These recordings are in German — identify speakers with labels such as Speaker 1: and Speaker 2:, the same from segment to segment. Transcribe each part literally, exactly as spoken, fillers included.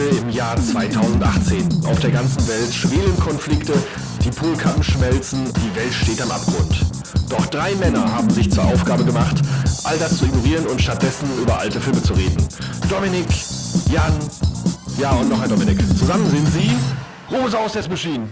Speaker 1: im Jahr zweitausendachtzehn. Auf der ganzen Welt schwelen Konflikte, die Polkappen schmelzen, die Welt steht am Abgrund. Doch drei Männer haben sich zur Aufgabe gemacht, all das zu ignorieren und stattdessen über alte Filme zu reden. Dominik, Jan, ja und noch ein Dominik. Zusammen sind sie Robosaurus Death Machine.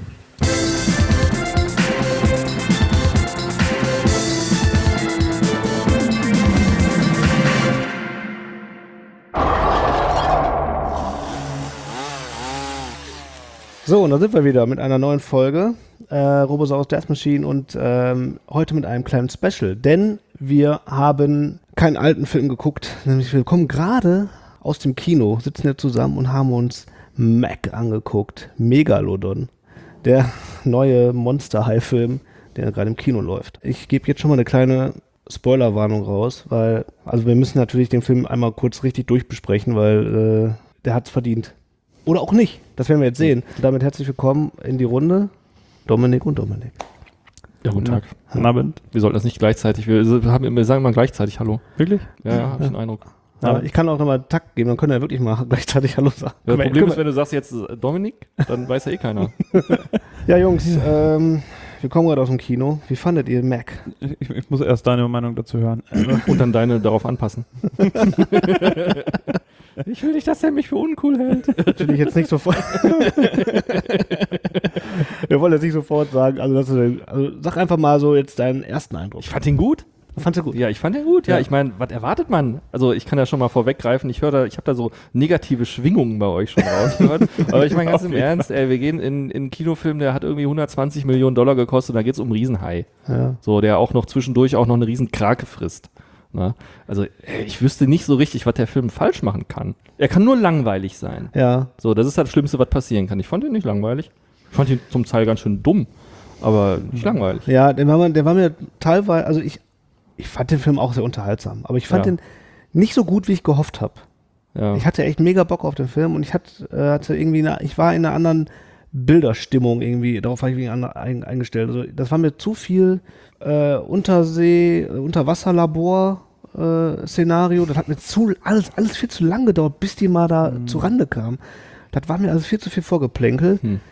Speaker 2: So, und da sind wir wieder mit einer neuen Folge äh, Robosaurus Death Machine und ähm, heute mit einem kleinen Special, denn wir haben keinen alten Film geguckt, nämlich wir kommen gerade aus dem Kino, sitzen hier zusammen und haben uns Mac angeguckt, Megalodon, der neue Monster-High-Film, der gerade im Kino läuft. Ich gebe jetzt schon mal eine kleine Spoilerwarnung raus, weil, also wir müssen natürlich den Film einmal kurz richtig durchbesprechen, weil äh, der hat es verdient. Oder auch nicht, das werden wir jetzt sehen. Und damit herzlich willkommen in die Runde, Dominik und Dominik.
Speaker 3: Ja, guten Tag.
Speaker 2: Guten Abend.
Speaker 3: Wir sollten das nicht gleichzeitig, wir, haben, wir sagen mal gleichzeitig Hallo.
Speaker 2: Wirklich?
Speaker 3: Ja, ja, hab ich den Eindruck.
Speaker 2: Aber ja. Ich kann auch nochmal Takt geben, dann können wir wirklich mal gleichzeitig Hallo sagen.
Speaker 3: Ja, das Problem ist, wenn du sagst jetzt Dominik, dann weiß ja eh keiner.
Speaker 2: Ja, Jungs, ähm, wir kommen gerade aus dem Kino. Wie fandet ihr Mac?
Speaker 4: Ich, ich muss erst deine Meinung dazu hören.
Speaker 3: Und dann deine darauf anpassen. Ich will nicht, dass er mich für uncool hält.
Speaker 2: Natürlich jetzt nicht sofort. Wir wollen jetzt nicht sofort sagen, also, das ist, also sag einfach mal so jetzt deinen ersten Eindruck.
Speaker 3: Ich fand ihn gut.
Speaker 2: Fandst du gut?
Speaker 3: Ja, ich fand ihn gut. Ja,
Speaker 2: ja.
Speaker 3: Ich meine, was erwartet man? Also ich kann ja schon mal vorweggreifen. Ich höre da, ich habe da so negative Schwingungen bei euch schon rausgehört. Aber ich meine ganz im Ernst, ey, wir gehen in, in einen Kinofilm, der hat irgendwie hundertzwanzig Millionen Dollar gekostet. Und da geht es um einen Riesenhai. Ja. So, der auch noch zwischendurch auch noch eine Riesenkrake frisst. Na? Also ey, ich wüsste nicht so richtig, was der Film falsch machen kann. Er kann nur langweilig sein.
Speaker 2: Ja.
Speaker 3: So, das ist das Schlimmste, was passieren kann. Ich fand ihn nicht langweilig. Ich fand ihn zum Teil ganz schön dumm, aber nicht langweilig.
Speaker 2: Ja, der war mir, der war mir teilweise, also ich, ich fand den Film auch sehr unterhaltsam, aber ich fand ja. den nicht so gut, wie ich gehofft habe. Ja. Ich hatte echt mega Bock auf den Film und ich hatte, äh, hatte irgendwie, eine, ich war in einer anderen Bilderstimmung irgendwie, darauf war ich irgendwie ein, eingestellt. Also das war mir zu viel äh, Untersee, Unterwasserlabor äh, Szenario. Das hat mir zu, alles, alles viel zu lang gedauert, bis die mal da mhm. zu Rande kamen. Das war mir also viel zu viel Vorgeplänkel. Hm.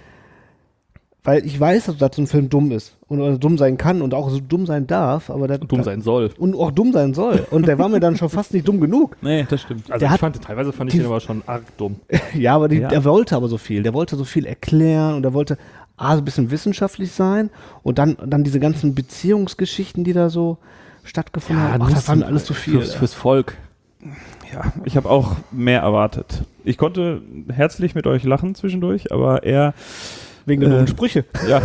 Speaker 2: Weil ich weiß, dass das so ein Film dumm ist und oder dumm sein kann und auch so dumm sein darf, aber der
Speaker 3: dumm sein soll.
Speaker 2: Und auch dumm sein soll. Und der war mir dann schon fast nicht dumm genug.
Speaker 4: Nee, das stimmt.
Speaker 3: Also
Speaker 2: der
Speaker 3: ich
Speaker 2: hat,
Speaker 3: fand, teilweise fand ich
Speaker 2: die,
Speaker 3: den aber schon arg dumm.
Speaker 2: Ja, aber die,
Speaker 4: ja.
Speaker 2: der wollte aber so viel. Der wollte so viel erklären und er wollte A, so ein bisschen wissenschaftlich sein und dann, dann diese ganzen Beziehungsgeschichten, die da so stattgefunden
Speaker 3: ja,
Speaker 2: haben. Ach, das war mir alles zu viel.
Speaker 3: Fürs, fürs Volk.
Speaker 4: Ja, ich habe auch mehr erwartet. Ich konnte herzlich mit euch lachen zwischendurch, aber eher
Speaker 2: wegen der äh, Sprüche.
Speaker 4: Ja.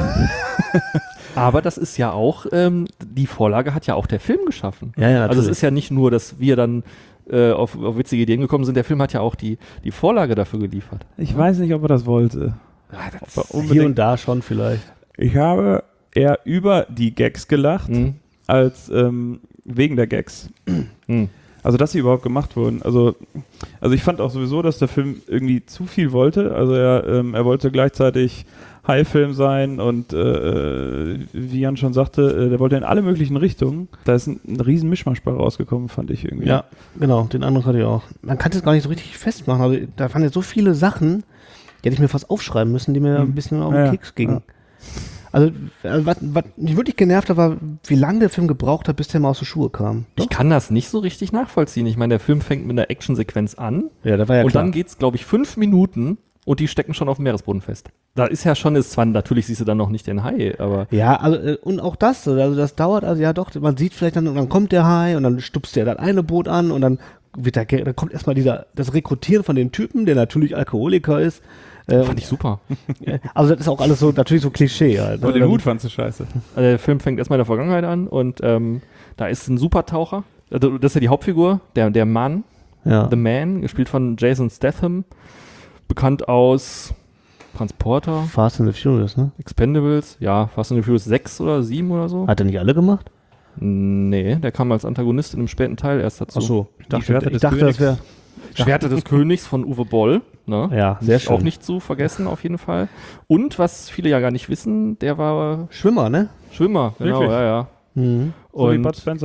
Speaker 3: Aber das ist ja auch, ähm, die Vorlage hat ja auch der Film geschaffen.
Speaker 2: Ja, ja,
Speaker 3: also es ist ja nicht nur, dass wir dann äh, auf, auf witzige Ideen gekommen sind, der Film hat ja auch die, die Vorlage dafür geliefert.
Speaker 4: Ich ja. weiß nicht, ob er das wollte.
Speaker 2: Ja, das hier und da schon vielleicht.
Speaker 4: Ich habe eher über die Gags gelacht, mhm. als ähm, wegen der Gags. Mhm. Also, dass sie überhaupt gemacht wurden. Also, also ich fand auch sowieso, dass der Film irgendwie zu viel wollte. Also er, ähm, er wollte gleichzeitig High-Film sein und äh, wie Jan schon sagte, äh, der wollte in alle möglichen Richtungen. Da ist ein, ein riesen Mischmasch bei rausgekommen, fand ich irgendwie.
Speaker 2: Ja, genau, den Eindruck hatte ich auch. Man kann es gar nicht so richtig festmachen. Also, da waren jetzt so viele Sachen, die hätte ich mir fast aufschreiben müssen, die mir hm. ein bisschen auf den ja, Keks gingen. Ja. Also, was, was mich wirklich genervt hat, war, wie lange der Film gebraucht hat, bis der mal aus den Schuhe kam.
Speaker 3: Ich kann das nicht so richtig nachvollziehen. Ich meine, der Film fängt mit einer Actionsequenz an.
Speaker 2: Ja, das war ja
Speaker 3: und
Speaker 2: klar.
Speaker 3: Dann geht's, glaube ich, fünf Minuten und die stecken schon auf dem Meeresboden fest. Da ist ja schon, ist zwar, natürlich siehst du dann noch nicht den Hai, aber...
Speaker 2: Ja, also, und auch das, also das dauert, also ja doch, man sieht vielleicht dann, und dann kommt der Hai und dann stupst der das eine Boot an und dann wird der, dann kommt erstmal dieser, das Rekrutieren von dem Typen, der natürlich Alkoholiker ist.
Speaker 3: Äh, Fand ich super.
Speaker 2: Also das ist auch alles so, natürlich so Klischee halt.
Speaker 4: Aber den Hut fandst du scheiße.
Speaker 3: Also der Film fängt erstmal in der Vergangenheit an und ähm, da ist ein Supertaucher. Also das ist ja die Hauptfigur, der, der Mann,
Speaker 2: ja.
Speaker 3: The Man, gespielt von Jason Statham, bekannt aus Transporter.
Speaker 2: Fast and the Furious, ne?
Speaker 3: Expendables, ja, Fast and the Furious sechs oder sieben oder so.
Speaker 2: Hat er nicht alle gemacht?
Speaker 3: Nee, der kam als Antagonist in einem späten Teil erst dazu.
Speaker 2: Ach so,
Speaker 4: ich dachte, ich dachte
Speaker 2: das wäre...
Speaker 3: Schwerter des Königs von Uwe Boll. Ne?
Speaker 2: Ja, sehr schön.
Speaker 3: Auch nicht zu vergessen, auf jeden Fall. Und was viele ja gar nicht wissen, der war
Speaker 2: Schwimmer, ne?
Speaker 3: Schwimmer, genau,
Speaker 4: Wirklich?
Speaker 3: ja, ja.
Speaker 2: Mhm.
Speaker 4: So wie Bud Spencer?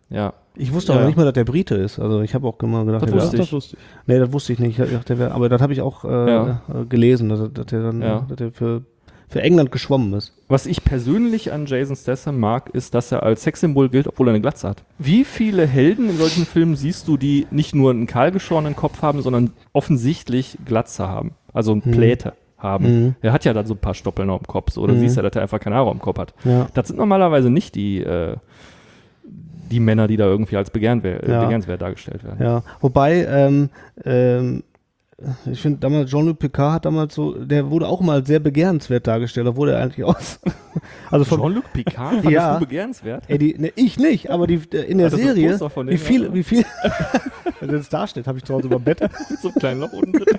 Speaker 3: Ja.
Speaker 2: Ich wusste
Speaker 3: Ja.
Speaker 2: aber nicht mal, dass der Brite ist. Also ich habe auch immer gedacht,
Speaker 3: Das
Speaker 2: der
Speaker 3: wusste
Speaker 2: wär-
Speaker 3: ich.
Speaker 4: Das wusste ich.
Speaker 2: Nee, das wusste ich nicht. Ich dachte, der wär, aber das habe ich auch äh,
Speaker 3: Ja.
Speaker 2: gelesen, dass, dass der dann
Speaker 3: Ja.
Speaker 2: dass der für, für England geschwommen ist.
Speaker 3: Was ich persönlich an Jason Statham mag, ist, dass er als Sexsymbol gilt, obwohl er eine Glatze hat. Wie viele Helden in solchen Filmen siehst du, die nicht nur einen kahlgeschorenen Kopf haben, sondern offensichtlich Glatze haben? Also
Speaker 2: Mhm.
Speaker 3: Pläte haben.
Speaker 2: Mhm.
Speaker 3: Er hat ja dann so ein paar Stoppeln auf dem Kopf. So. Oder
Speaker 2: Mhm.
Speaker 3: siehst du, dass er einfach keine Haare am Kopf hat.
Speaker 2: Ja.
Speaker 3: Das sind normalerweise nicht die, äh, die Männer, die da irgendwie als begehrenswert,
Speaker 2: Ja.
Speaker 3: begehrenswert dargestellt werden.
Speaker 2: Ja, wobei, ähm, ähm, ich finde damals, Jean-Luc Picard hat damals so, der wurde auch mal sehr begehrenswert dargestellt, da wurde er eigentlich aus. Also von,
Speaker 3: Jean-Luc Picard, fandest
Speaker 2: Ja.
Speaker 3: du begehrenswert?
Speaker 2: ey, die, ne, ich nicht, aber die, in der
Speaker 3: Hattest du ein
Speaker 2: Serie,
Speaker 3: Poster von dem,
Speaker 2: wie viel,
Speaker 3: oder?
Speaker 2: wie viel, wenn das da steht, habe ich zu Hause über dem Bett,
Speaker 3: Mit so einem kleinen Loch unten drin.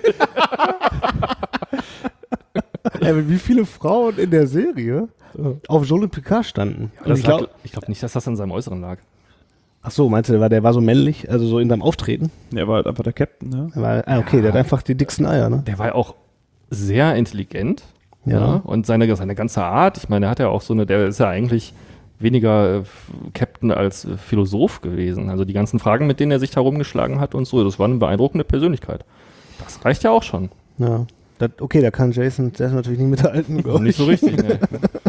Speaker 2: ey, wie viele Frauen in der Serie auf Jean-Luc Picard standen. Und
Speaker 3: Das
Speaker 2: ich
Speaker 3: lag-
Speaker 2: glaube,
Speaker 3: ich glaube nicht, dass das an seinem Äußeren lag.
Speaker 2: ach so, meinst du, der war, der war so männlich, also so in seinem Auftreten?
Speaker 4: Ja, er war halt einfach der Captain, ja.
Speaker 2: Der war, ah, okay, der hat einfach die dicksten Eier, ne?
Speaker 3: Der war ja auch sehr intelligent.
Speaker 2: Ja.
Speaker 3: Ja. Und seine, seine ganze Art, ich meine, er hat ja auch so eine, der ist ja eigentlich weniger äh, Captain als äh, Philosoph gewesen. Also die ganzen Fragen, mit denen er sich herumgeschlagen hat und so, das war eine beeindruckende Persönlichkeit. Das reicht ja auch schon.
Speaker 2: Ja. Das, okay, da kann Jason, der ist natürlich nicht mithalten. glaub
Speaker 3: Nicht
Speaker 2: ich.
Speaker 3: so richtig, ne?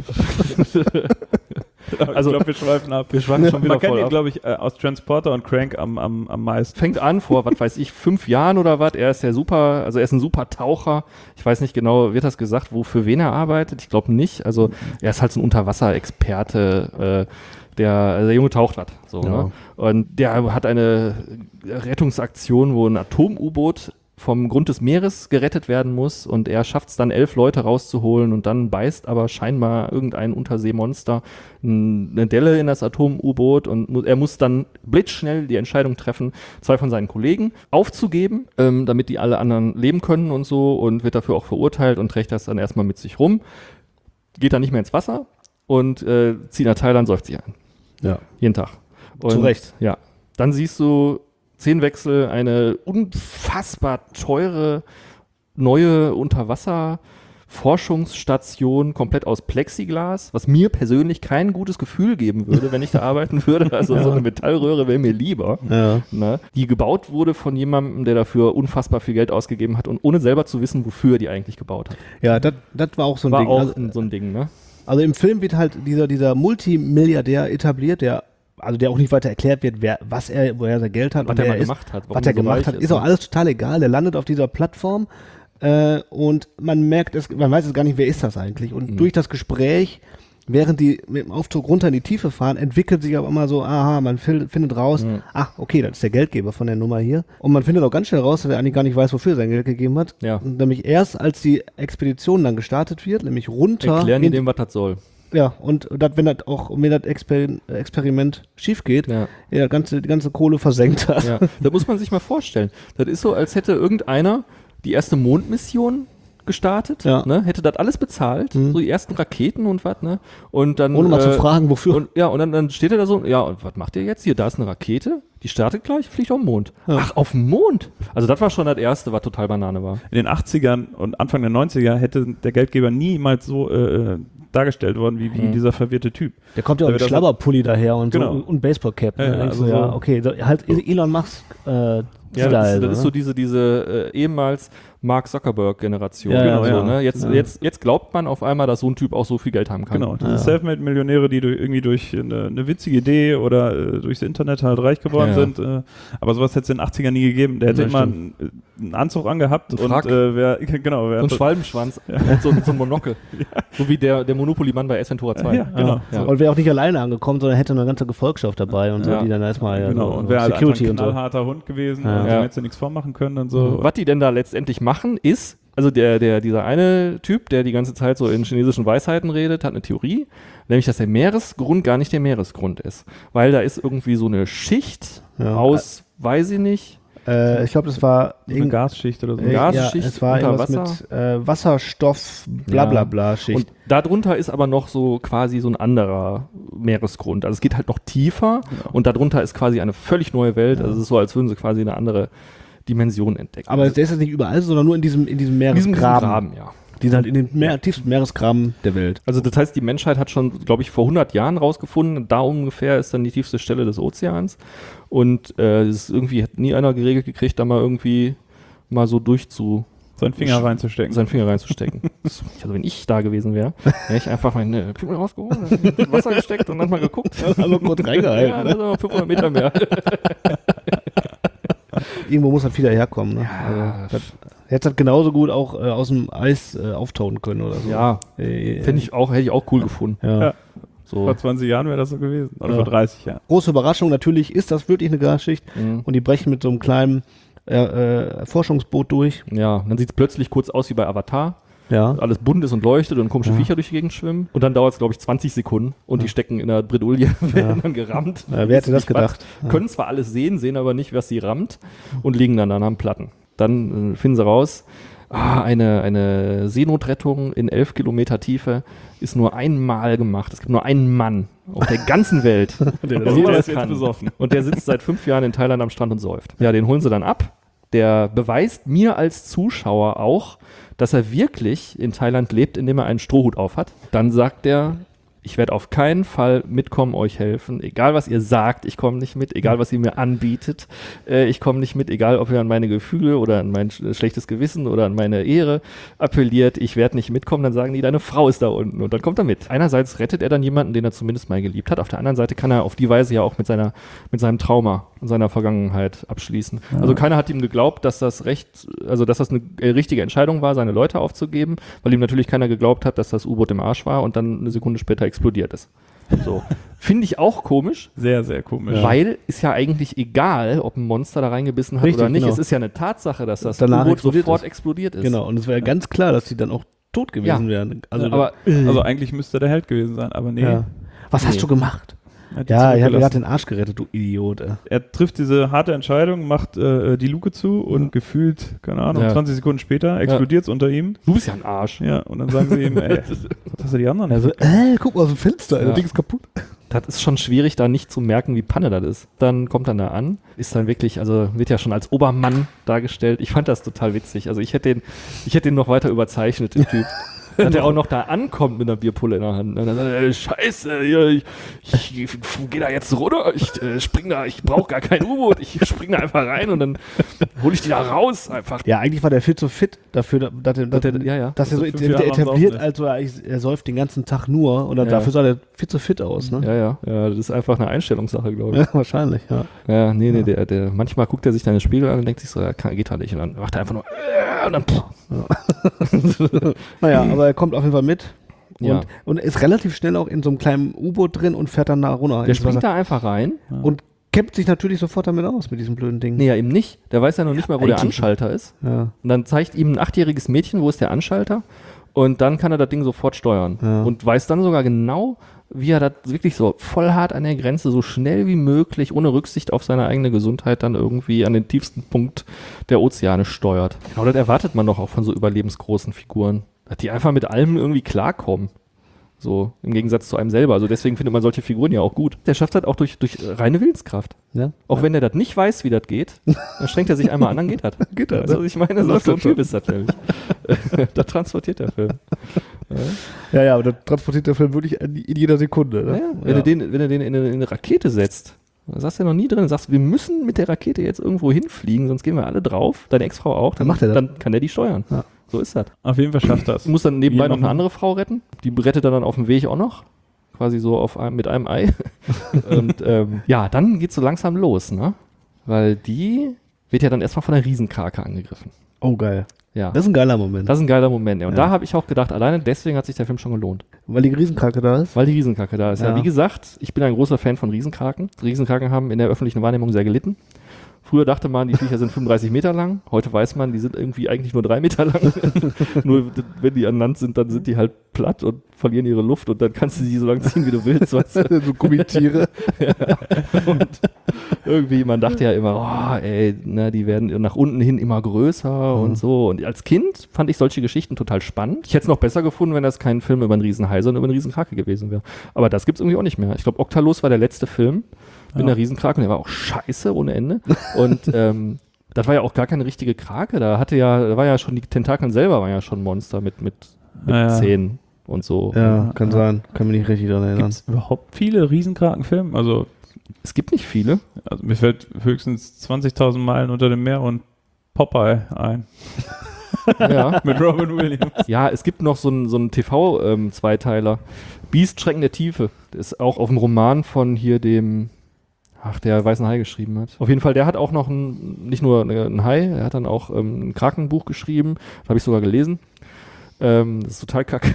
Speaker 3: Also-
Speaker 4: ich glaube, wir schweifen ab.
Speaker 3: Wir schweifen schon wieder
Speaker 4: Man kennt
Speaker 3: voll
Speaker 4: ihn,
Speaker 3: ab.
Speaker 4: glaube ich, äh, aus Transporter und Crank am, am, am meisten.
Speaker 3: Fängt an vor, was weiß ich, fünf Jahren oder was. Er ist ja super, also er ist ein super Taucher. Ich weiß nicht genau, wird das gesagt, wo für wen er arbeitet? Ich glaube nicht. Also er ist halt so ein Unterwasserexperte, äh, der, also der Junge taucht was. So,
Speaker 2: Ja.
Speaker 3: ne? Und der hat eine Rettungsaktion, wo ein Atom-U-Boot vom Grund des Meeres gerettet werden muss und er schafft es dann, elf Leute rauszuholen und dann beißt aber scheinbar irgendein Unterseemonster n- eine Delle in das Atom-U-Boot und mu er muss dann blitzschnell die Entscheidung treffen, zwei von seinen Kollegen aufzugeben, ähm, damit die alle anderen leben können und so, und wird dafür auch verurteilt und trägt das dann erstmal mit sich rum, geht dann nicht mehr ins Wasser und äh, zieht nach Thailand, säuft sich ein.
Speaker 2: Ja.
Speaker 3: Jeden Tag. Und,
Speaker 2: Zu Recht.
Speaker 3: Ja. Dann siehst du Szenenwechsel, eine unfassbar teure neue Unterwasser-Forschungsstation, komplett aus Plexiglas, was mir persönlich kein gutes Gefühl geben würde, wenn ich da arbeiten würde. Also so eine Metallröhre wäre mir lieber.
Speaker 2: Ja.
Speaker 3: Ne? Die gebaut wurde von jemandem, der dafür unfassbar viel Geld ausgegeben hat und ohne selber zu wissen, wofür er die eigentlich gebaut hat.
Speaker 2: Ja, das das war auch so ein
Speaker 3: War
Speaker 2: Ding.
Speaker 3: auch
Speaker 2: Also,
Speaker 3: ein, so ein Ding, ne?
Speaker 2: also im Film wird halt dieser, dieser Multimilliardär etabliert, der, also der auch nicht weiter erklärt wird, wer, was er, woher er sein Geld hat.
Speaker 3: Was
Speaker 2: und
Speaker 3: er
Speaker 2: wer
Speaker 3: mal
Speaker 2: ist,
Speaker 3: gemacht hat. warum
Speaker 2: Was er
Speaker 3: er so
Speaker 2: gemacht
Speaker 3: reich
Speaker 2: hat, ist auch
Speaker 3: ne?
Speaker 2: alles total egal. Der landet auf dieser Plattform äh, und man merkt es, man weiß es gar nicht, wer ist das eigentlich. Und
Speaker 3: Mhm.
Speaker 2: durch das Gespräch, während die mit dem Aufzug runter in die Tiefe fahren, entwickelt sich auch immer so, aha, man fil- findet raus,
Speaker 3: Mhm.
Speaker 2: ach, okay, das ist der Geldgeber von der Nummer hier. Und man findet auch ganz schnell raus, dass er eigentlich gar nicht weiß, wofür er sein Geld gegeben hat.
Speaker 3: Ja.
Speaker 2: Und nämlich erst, als die Expedition dann gestartet wird, nämlich runter.
Speaker 3: Erklären die
Speaker 2: in-
Speaker 3: dem, was das soll.
Speaker 2: ja, und dat, wenn das auch, wenn das Exper Experiment schief geht,
Speaker 3: Ja.
Speaker 2: ja, ganze, die ganze Kohle versenkt hat.
Speaker 3: Ja, da muss man sich mal vorstellen. Das ist so, als hätte irgendeiner die erste Mondmission gestartet,
Speaker 2: Ja.
Speaker 3: ne? Hätte das alles bezahlt,
Speaker 2: Mhm.
Speaker 3: so die ersten Raketen und was, ne? Und dann,
Speaker 2: Ohne mal zu
Speaker 3: äh,
Speaker 2: fragen, wofür.
Speaker 3: Und, ja, und dann, dann steht er da so, ja, und was macht ihr jetzt? Hier, da ist eine Rakete, die startet gleich, fliegt auf den Mond.
Speaker 2: Ja.
Speaker 3: Ach, auf den Mond? Also das war schon das Erste, was total Banane war.
Speaker 4: In den achtzigern und Anfang der neunziger hätte der Geldgeber niemals so äh, dargestellt worden, wie, wie
Speaker 3: Mhm.
Speaker 4: dieser verwirrte Typ.
Speaker 2: Der kommt ja auch
Speaker 4: Da
Speaker 2: mit
Speaker 4: wird das-
Speaker 2: Schlabberpulli daher und
Speaker 4: Genau.
Speaker 2: so und Baseballcap. Ne?
Speaker 4: Ja,
Speaker 2: Da denkst
Speaker 4: also
Speaker 2: du, ja,
Speaker 4: so-
Speaker 2: okay, so, halt Elon Musk äh,
Speaker 3: Ja,
Speaker 2: Style,
Speaker 3: das, ist, das
Speaker 2: ne?
Speaker 3: ist so diese, diese äh, ehemals Mark Zuckerberg-Generation.
Speaker 2: Ja,
Speaker 3: genau,
Speaker 4: ja,
Speaker 3: so,
Speaker 4: ja.
Speaker 3: ne? jetzt,
Speaker 2: Ja.
Speaker 3: jetzt, jetzt glaubt man auf einmal, dass so ein Typ auch so viel Geld haben kann.
Speaker 4: Genau, diese
Speaker 2: Ja.
Speaker 4: Selfmade-Millionäre, die durch, irgendwie durch eine, eine witzige Idee oder äh, durchs Internet halt reich geworden
Speaker 3: Ja, ja.
Speaker 4: sind. Äh, aber sowas hätte es in den achtzigern nie gegeben. Der hätte
Speaker 3: Ja,
Speaker 4: immer
Speaker 3: stimmt.
Speaker 4: einen, einen Anzug angehabt
Speaker 3: Ein
Speaker 4: und
Speaker 3: Frack.
Speaker 4: äh, wer, genau, wer
Speaker 3: So ein Schwalbenschwanz und so, so ein Monokel. So wie der, der Monopoly-Mann bei S Ventura zwei.
Speaker 4: Ja, genau.
Speaker 3: Ja.
Speaker 2: Und wäre auch nicht alleine angekommen, sondern hätte eine ganze Gefolgschaft dabei und so,
Speaker 3: Ja.
Speaker 2: die dann erstmal ja,
Speaker 4: Genau,
Speaker 2: so,
Speaker 4: und wäre halt einfach
Speaker 2: Security
Speaker 4: ein
Speaker 2: und so.
Speaker 4: knallharter Hund gewesen,
Speaker 2: Ja.
Speaker 4: und
Speaker 3: Ja.
Speaker 4: dem hättest du nichts vormachen können und so.
Speaker 3: Was die denn da letztendlich machen, ist, also der, der, dieser eine Typ, der die ganze Zeit so in chinesischen Weisheiten redet, hat eine Theorie, nämlich, dass der Meeresgrund gar nicht der Meeresgrund ist. Weil da ist irgendwie so eine Schicht
Speaker 2: Ja.
Speaker 3: aus, weiß ich nicht,
Speaker 2: Äh, ich glaube, das war
Speaker 4: Eine
Speaker 2: irgend-
Speaker 4: Gasschicht oder so.
Speaker 2: äh,
Speaker 3: Gasschicht
Speaker 2: ja, es war
Speaker 3: unter
Speaker 2: irgendwas
Speaker 3: Wasser.
Speaker 2: mit äh, Wasserstoff, bla bla bla Schicht.
Speaker 3: Und darunter ist aber noch so quasi so ein anderer Meeresgrund. Also es geht halt noch tiefer und darunter ist quasi eine völlig neue Welt. Also es ist so, als würden sie quasi eine andere Dimension entdecken.
Speaker 2: Aber der ist jetzt nicht überall, sondern nur in diesem, in diesem
Speaker 3: in diesem, diesem
Speaker 2: Meeresgraben.
Speaker 3: Graben, ja.
Speaker 2: Die sind halt in den Meer, tiefsten Meeresgraben der Welt.
Speaker 3: Also das heißt, die Menschheit hat schon, glaube ich, vor hundert Jahren rausgefunden, da ungefähr ist dann die tiefste Stelle des Ozeans. Und äh, es ist irgendwie hat nie einer geregelt gekriegt, da mal irgendwie mal so durchzu...
Speaker 4: Seinen Finger reinzustecken.
Speaker 3: Seinen Finger reinzustecken. Also wenn ich da gewesen wäre, wäre ich einfach meine Pimmel rausgeholt, ins Wasser gesteckt und dann mal geguckt.
Speaker 2: Also kurz reingehalten.
Speaker 3: Ja, das ist aber fünfhundert Meter mehr.
Speaker 2: Irgendwo muss halt wieder herkommen. Ne?
Speaker 3: Ja.
Speaker 2: Also, das, hätte das genauso gut auch äh, aus dem Eis äh, auftauen können oder so.
Speaker 3: Ja,
Speaker 2: äh,
Speaker 3: finde ich auch, hätte ich auch cool gefunden.
Speaker 2: Ja.
Speaker 4: Ja.
Speaker 3: So.
Speaker 4: Vor zwanzig Jahren wäre das so gewesen. Oder
Speaker 2: Ja.
Speaker 4: vor dreißig Jahren.
Speaker 2: Große Überraschung, natürlich ist das wirklich eine Gasschicht
Speaker 3: Mhm.
Speaker 2: und die brechen mit so einem kleinen äh, äh, Forschungsboot durch.
Speaker 3: Ja, dann sieht es plötzlich kurz aus wie bei Avatar.
Speaker 2: Ja.
Speaker 3: Alles bunt ist und leuchtet und komische
Speaker 2: Ja.
Speaker 3: Viecher durch die Gegend schwimmen. Und dann dauert es, glaube ich, zwanzig Sekunden und die stecken in der Bredouille, werden dann gerammt.
Speaker 2: Ja, wer hätte das
Speaker 3: Nicht
Speaker 2: gedacht?
Speaker 3: was. Können zwar alles sehen, sehen aber nicht, was sie rammt und liegen dann an am Platten. Dann äh, finden sie raus, ah, eine, eine Seenotrettung in elf Kilometer Tiefe ist nur einmal gemacht. Es gibt nur einen Mann auf der ganzen Welt, der
Speaker 4: das
Speaker 3: sowas
Speaker 4: jetzt
Speaker 3: kann.
Speaker 4: besoffen.
Speaker 3: Und der sitzt seit fünf Jahren in Thailand am Strand und säuft. Ja, den holen sie dann ab. Der beweist mir als Zuschauer auch, dass er wirklich in Thailand lebt, indem er einen Strohhut aufhat. Dann sagt er, ich werde auf keinen Fall mitkommen, euch helfen. Egal, was ihr sagt, ich komme nicht mit. Egal, was ihr mir anbietet, äh, ich komme nicht mit. Egal, ob ihr an meine Gefühle oder an mein sch- schlechtes Gewissen oder an meine Ehre appelliert, ich werde nicht mitkommen. Dann sagen die, deine Frau ist da unten. Und dann kommt er mit. Einerseits rettet er dann jemanden, den er zumindest mal geliebt hat. Auf der anderen Seite kann er auf die Weise ja auch mit, seiner, mit seinem Trauma und seiner Vergangenheit abschließen.
Speaker 2: Ja.
Speaker 3: Also keiner hat ihm geglaubt, dass das recht, also dass das eine äh, richtige Entscheidung war, seine Leute aufzugeben, weil ihm natürlich keiner geglaubt hat, dass das U-Boot im Arsch war und dann eine Sekunde später explodiert ist. So. Finde ich auch komisch,
Speaker 4: Sehr, sehr komisch.
Speaker 3: weil ist ja eigentlich egal, ob ein Monster da reingebissen hat
Speaker 2: Richtig,
Speaker 3: oder nicht.
Speaker 2: genau.
Speaker 3: Es ist ja eine Tatsache, dass das
Speaker 2: Danach
Speaker 3: U-Boot
Speaker 2: explodiert
Speaker 3: sofort
Speaker 2: ist.
Speaker 3: explodiert ist.
Speaker 2: Genau, und es wäre ja ganz klar, dass die dann auch tot gewesen
Speaker 3: Ja.
Speaker 2: wären. Also,
Speaker 3: Aber
Speaker 4: Also eigentlich müsste er der Held gewesen sein, aber nee.
Speaker 2: ja. Was hast
Speaker 3: Nee.
Speaker 2: du gemacht?
Speaker 4: Er hat die
Speaker 2: Ja, ich habe mir
Speaker 4: zurückgelassen.
Speaker 2: gerade den Arsch gerettet, du Idiot. Ey.
Speaker 4: Er trifft diese harte Entscheidung, macht äh, die Luke zu und gefühlt, keine Ahnung,
Speaker 3: Ja.
Speaker 4: zwanzig Sekunden später explodiert es unter ihm.
Speaker 3: du bist ja ein Arsch.
Speaker 4: Ja, und dann sagen sie ihm, ey, was hast du die anderen?
Speaker 2: Also, äh, guck mal aus dem Fenster,
Speaker 3: Ja.
Speaker 2: das Ding ist kaputt.
Speaker 3: Das ist schon schwierig, da nicht zu merken, wie Panne das ist. Dann kommt er da an, ist dann wirklich, also wird ja schon als Obermann dargestellt. Ich fand das total witzig. Also ich hätte den, ich hätte den noch weiter überzeichnet, den Typ. Dass der auch noch da ankommt mit einer Bierpulle in der Hand. Und dann sagt er, Scheiße, hier, ich, ich, ich gehe da jetzt runter, ich äh, spring da, ich brauche gar kein U-Boot, ich spring da einfach rein und dann hole ich die da raus einfach.
Speaker 2: Ja, eigentlich war der viel zu fit dafür, dass er, dass,
Speaker 3: Dass er- ja, ja.
Speaker 2: dass er so
Speaker 4: Dass er fünf Jahre
Speaker 2: der
Speaker 4: am
Speaker 2: etabliert,
Speaker 4: Saufen ist.
Speaker 2: also er, er säuft den ganzen Tag nur und dann
Speaker 3: Ja.
Speaker 2: dafür sah er viel zu fit aus, ne?
Speaker 3: Ja, ja, ja, das ist einfach eine Einstellungssache, glaube ich.
Speaker 2: Ja, wahrscheinlich, ja.
Speaker 3: Ja, nee, nee, der, der, manchmal guckt er sich dann in den Spiegel an und denkt sich so, ja, kann, geht halt nicht. Und dann macht er einfach nur, äh, und dann, pff.
Speaker 2: Naja, aber er kommt auf jeden Fall mit und,
Speaker 3: Ja.
Speaker 2: und ist relativ schnell auch in so einem kleinen U-Boot drin und fährt dann da runter.
Speaker 3: Der
Speaker 2: ins
Speaker 3: springt
Speaker 2: Wasser.
Speaker 3: da einfach rein.
Speaker 2: Und kämpft sich natürlich sofort damit aus, mit diesem blöden Ding.
Speaker 3: Nee, ja, eben nicht. Der weiß ja noch nicht mal, wo der
Speaker 2: eigentlich
Speaker 3: Anschalter ist.
Speaker 2: Ja.
Speaker 3: Und dann zeigt ihm ein achtjähriges Mädchen, wo ist der Anschalter. Und dann kann er das Ding sofort steuern.
Speaker 2: Ja.
Speaker 3: Und weiß dann sogar genau, wie er das wirklich so voll hart an der Grenze, so schnell wie möglich, ohne Rücksicht auf seine eigene Gesundheit, dann irgendwie an den tiefsten Punkt der Ozeane steuert. Genau, das erwartet man doch auch von so überlebensgroßen Figuren. Dass die einfach mit allem irgendwie klarkommen. So, im Gegensatz zu einem selber. Also deswegen findet man solche Figuren ja auch gut. Der schafft das auch durch, durch reine Willenskraft.
Speaker 2: Ja?
Speaker 3: Auch wenn er das nicht weiß, wie das geht, dann strengt er sich einmal an, dann geht das.
Speaker 2: Geht das,
Speaker 3: Also,
Speaker 2: ne?
Speaker 3: ich meine,
Speaker 2: Das
Speaker 3: so
Speaker 2: läuft
Speaker 3: so ein
Speaker 2: dann schon.
Speaker 3: Typ ist das nämlich. Da transportiert der Film.
Speaker 2: Ja, ja, aber das transportiert der Film wirklich in, in jeder Sekunde. Ne?
Speaker 3: Ja, wenn, Du den, wenn du den in eine, in eine Rakete setzt, da sagst du ja noch nie drin, sagst, wir müssen mit der Rakete jetzt irgendwo hinfliegen, sonst gehen wir alle drauf, deine Ex-Frau auch, dann,
Speaker 2: Dann macht er das.
Speaker 3: dann kann der die steuern.
Speaker 2: Ja.
Speaker 3: So ist das.
Speaker 4: Auf jeden Fall schafft das.
Speaker 3: Du musst dann nebenbei
Speaker 4: Wie
Speaker 3: noch eine
Speaker 4: noch-
Speaker 3: andere Frau retten, die rettet er dann auf dem Weg auch noch. Quasi so auf einem, mit einem Ei. Und ähm, ja, dann geht's so langsam los, ne? Weil die wird ja dann erstmal von einer Riesenkrake angegriffen.
Speaker 2: Oh, geil.
Speaker 3: Ja.
Speaker 2: Das ist ein geiler Moment.
Speaker 3: Das ist ein geiler Moment. Ja. Und
Speaker 2: Ja.
Speaker 3: da habe ich auch gedacht, alleine deswegen hat sich der Film schon gelohnt.
Speaker 2: Weil die Riesenkrake da ist.
Speaker 3: Weil die Riesenkrake da ist. Ja.
Speaker 2: Ja.
Speaker 3: Wie gesagt, ich bin ein großer Fan von Riesenkraken. Riesenkraken haben in der öffentlichen Wahrnehmung sehr gelitten. Früher dachte man, die Viecher sind fünfunddreißig Meter lang. Heute weiß man, die sind irgendwie eigentlich nur drei Meter lang. Nur wenn die an Land sind, dann sind die halt platt und verlieren ihre Luft und dann kannst du sie so lange ziehen, wie du willst. Weißt du?
Speaker 2: so Gummitiere.
Speaker 3: Und irgendwie, man dachte ja immer, oh, ey, ne, die werden nach unten hin immer größer
Speaker 2: Mhm.
Speaker 3: und so. Und als Kind fand ich solche Geschichten total spannend. Ich hätte es noch besser gefunden, wenn das kein Film über einen Riesenhai, sondern über einen Riesenkrake gewesen wäre. Aber das gibt's irgendwie auch nicht mehr. Ich glaube, Oktalos war der letzte Film mit
Speaker 4: Ja.
Speaker 3: einer Riesenkrake und der war auch scheiße ohne Ende. Und ähm, das war ja auch gar keine richtige Krake. Da hatte ja, da war ja schon, die Tentakeln selber waren ja schon Monster mit, mit, mit
Speaker 4: Ja, ja.
Speaker 3: Zähnen und so.
Speaker 2: Ja, kann sein. Kann mich nicht richtig daran erinnern.
Speaker 4: Gibt es überhaupt viele Riesenkrakenfilme? Also,
Speaker 3: Es gibt nicht viele.
Speaker 4: also mir fällt höchstens zwanzigtausend Meilen unter dem Meer und Popeye ein.
Speaker 3: Ja.
Speaker 4: Mit Robin Williams.
Speaker 3: Ja, es gibt noch so einen so einen T V-Zweiteiler. Beast, Schrecken der Tiefe. Der ist auch auf dem Roman von hier dem, ach, der Weißen Hai geschrieben hat. Auf jeden Fall, der hat auch noch ein, nicht nur ein Hai, er hat dann auch ähm, ein Krakenbuch geschrieben. Das habe ich sogar gelesen. Ähm, das ist total kacke.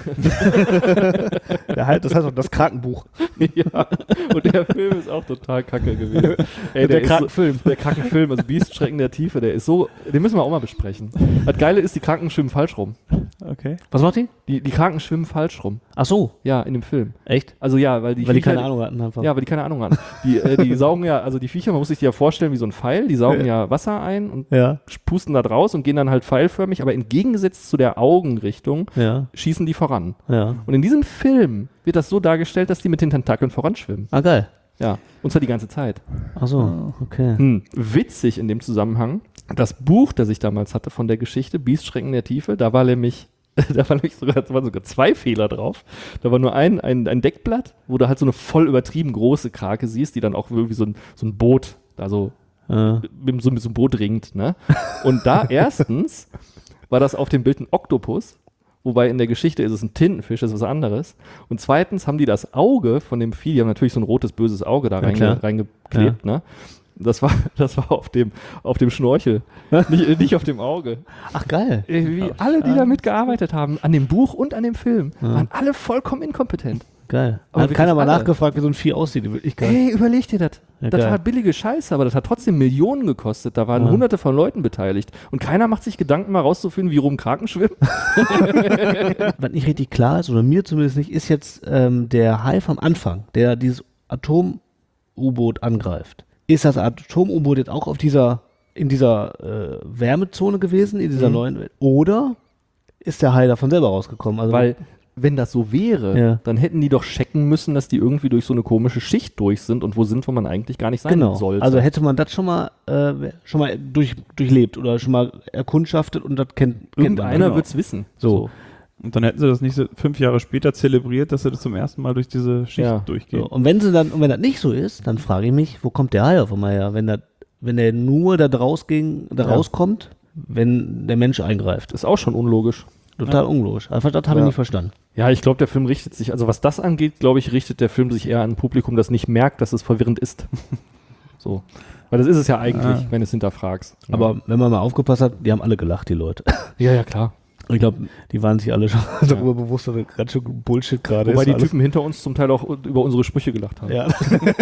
Speaker 2: Der halt, das heißt auch das Krakenbuch.
Speaker 3: Ja, und der Film ist auch total kacke gewesen. Ey,
Speaker 2: Der
Speaker 3: ist
Speaker 2: Krakenfilm.
Speaker 3: So, der Krakenfilm, also Beast, Schrecken der Tiefe, der ist so, den müssen wir auch mal besprechen. Das Geile ist, die Kraken schwimmen falsch rum.
Speaker 4: Okay.
Speaker 2: Was macht die?
Speaker 3: Die, die Kraken schwimmen falsch rum.
Speaker 2: Ach so,
Speaker 3: Ja, in dem Film.
Speaker 2: echt?
Speaker 3: Also ja, weil die
Speaker 2: Weil die
Speaker 3: Viecher-
Speaker 2: keine Ahnung hatten einfach.
Speaker 3: Ja, weil die keine Ahnung hatten. Die, äh, die saugen ja, also die Viecher, man muss sich die ja vorstellen wie so ein Pfeil, die saugen ja Wasser ein und
Speaker 2: Ja,
Speaker 3: pusten da draus und gehen dann halt pfeilförmig, aber entgegengesetzt zu der Augenrichtung
Speaker 2: ja,
Speaker 3: schießen die voran.
Speaker 2: ja.
Speaker 3: Und in diesem Film wird das so dargestellt, dass die mit den Tentakeln voranschwimmen.
Speaker 2: Ah, geil.
Speaker 3: Ja, und zwar die ganze Zeit.
Speaker 2: Ach so, okay.
Speaker 3: Hm. Witzig in dem Zusammenhang, das Buch, das ich damals hatte von der Geschichte, Beast, Schrecken der Tiefe, da war nämlich da waren nämlich sogar, da waren sogar zwei Fehler drauf. Da war nur ein, ein, ein Deckblatt, wo du halt so eine voll übertrieben große Krake siehst, die dann auch irgendwie so ein, so ein Boot, da so
Speaker 2: Ja.
Speaker 3: mit so, mit so einem Boot ringt. Ne? Und da erstens war das auf dem Bild ein Oktopus, wobei in der Geschichte ist es ein Tintenfisch, das ist was anderes. Und zweitens haben die das Auge von dem Vieh, die haben natürlich so ein rotes, böses Auge da
Speaker 2: Ja,
Speaker 3: reinge,
Speaker 2: klar.
Speaker 3: reingeklebt. Ne? Das war, das war auf dem, auf dem Schnorchel, nicht, nicht auf dem Auge.
Speaker 2: Ach, geil.
Speaker 3: Wie alle, die da mitgearbeitet haben, an dem Buch und an dem Film,
Speaker 2: Ja.
Speaker 3: waren alle vollkommen inkompetent.
Speaker 2: Geil.
Speaker 3: Aber
Speaker 2: Hat keiner mal
Speaker 3: wirklich alle.
Speaker 2: nachgefragt, wie so ein Vieh aussieht in Wirklichkeit.
Speaker 3: Hey, überleg dir das.
Speaker 2: Ja,
Speaker 3: das
Speaker 2: geil.
Speaker 3: war billige Scheiße, aber das hat trotzdem Millionen gekostet. Da waren
Speaker 2: Ja.
Speaker 3: hunderte von Leuten beteiligt. Und keiner macht sich Gedanken, mal rauszufinden, wie rum Kraken schwimmen.
Speaker 2: Was nicht richtig klar ist, oder mir zumindest nicht, ist jetzt ähm, der Hai vom Anfang, der dieses Atom-U-Boot angreift. Ist das Atom-U-Boot jetzt auch auf dieser, in dieser äh, Wärmezone gewesen, in dieser
Speaker 3: Mhm.
Speaker 2: neuen Welt? Oder ist der Hai davon selber rausgekommen? Also,
Speaker 3: Weil, wenn das so wäre,
Speaker 2: Ja.
Speaker 3: dann hätten die doch checken müssen, dass die irgendwie durch so eine komische Schicht durch sind und wo sind, wo man eigentlich gar nicht sein
Speaker 2: genau.
Speaker 3: sollte.
Speaker 2: Also hätte man das schon mal, äh, schon mal durch, durchlebt oder schon mal erkundschaftet und das kennt, kennt man.
Speaker 3: Irgendeiner
Speaker 2: Genau.
Speaker 3: wird es wissen.
Speaker 2: So.
Speaker 4: Und dann hätten sie das nicht so fünf Jahre später zelebriert, dass sie das zum ersten Mal durch diese Schicht
Speaker 3: Ja.
Speaker 4: durchgehen.
Speaker 2: So, und wenn sie dann, und wenn das nicht so ist, dann frage ich mich, wo kommt der Hai auf einmal her? Wenn, das, wenn der nur da draus ging, da
Speaker 3: Ja.
Speaker 2: rauskommt, wenn der Mensch eingreift.
Speaker 3: Ist auch schon unlogisch.
Speaker 2: Total unlogisch. Also das habe
Speaker 3: Ja.
Speaker 2: ich nicht verstanden.
Speaker 3: Ja, ich glaube, der Film richtet sich, also was das angeht, glaube ich, richtet der Film sich eher an ein Publikum, das nicht merkt, dass es verwirrend ist. So. Weil das ist es ja eigentlich,
Speaker 4: Ah.
Speaker 3: wenn du es hinterfragst.
Speaker 2: Aber wenn man mal aufgepasst hat, die haben alle gelacht, die Leute.
Speaker 3: ja, ja, klar.
Speaker 2: Ich glaube, die waren sich alle schon darüber bewusst, dass das ganz schön Bullshit gerade ist.
Speaker 3: Wobei die
Speaker 2: alles.
Speaker 3: Typen hinter uns zum Teil auch über unsere Sprüche gelacht haben.
Speaker 2: Ja.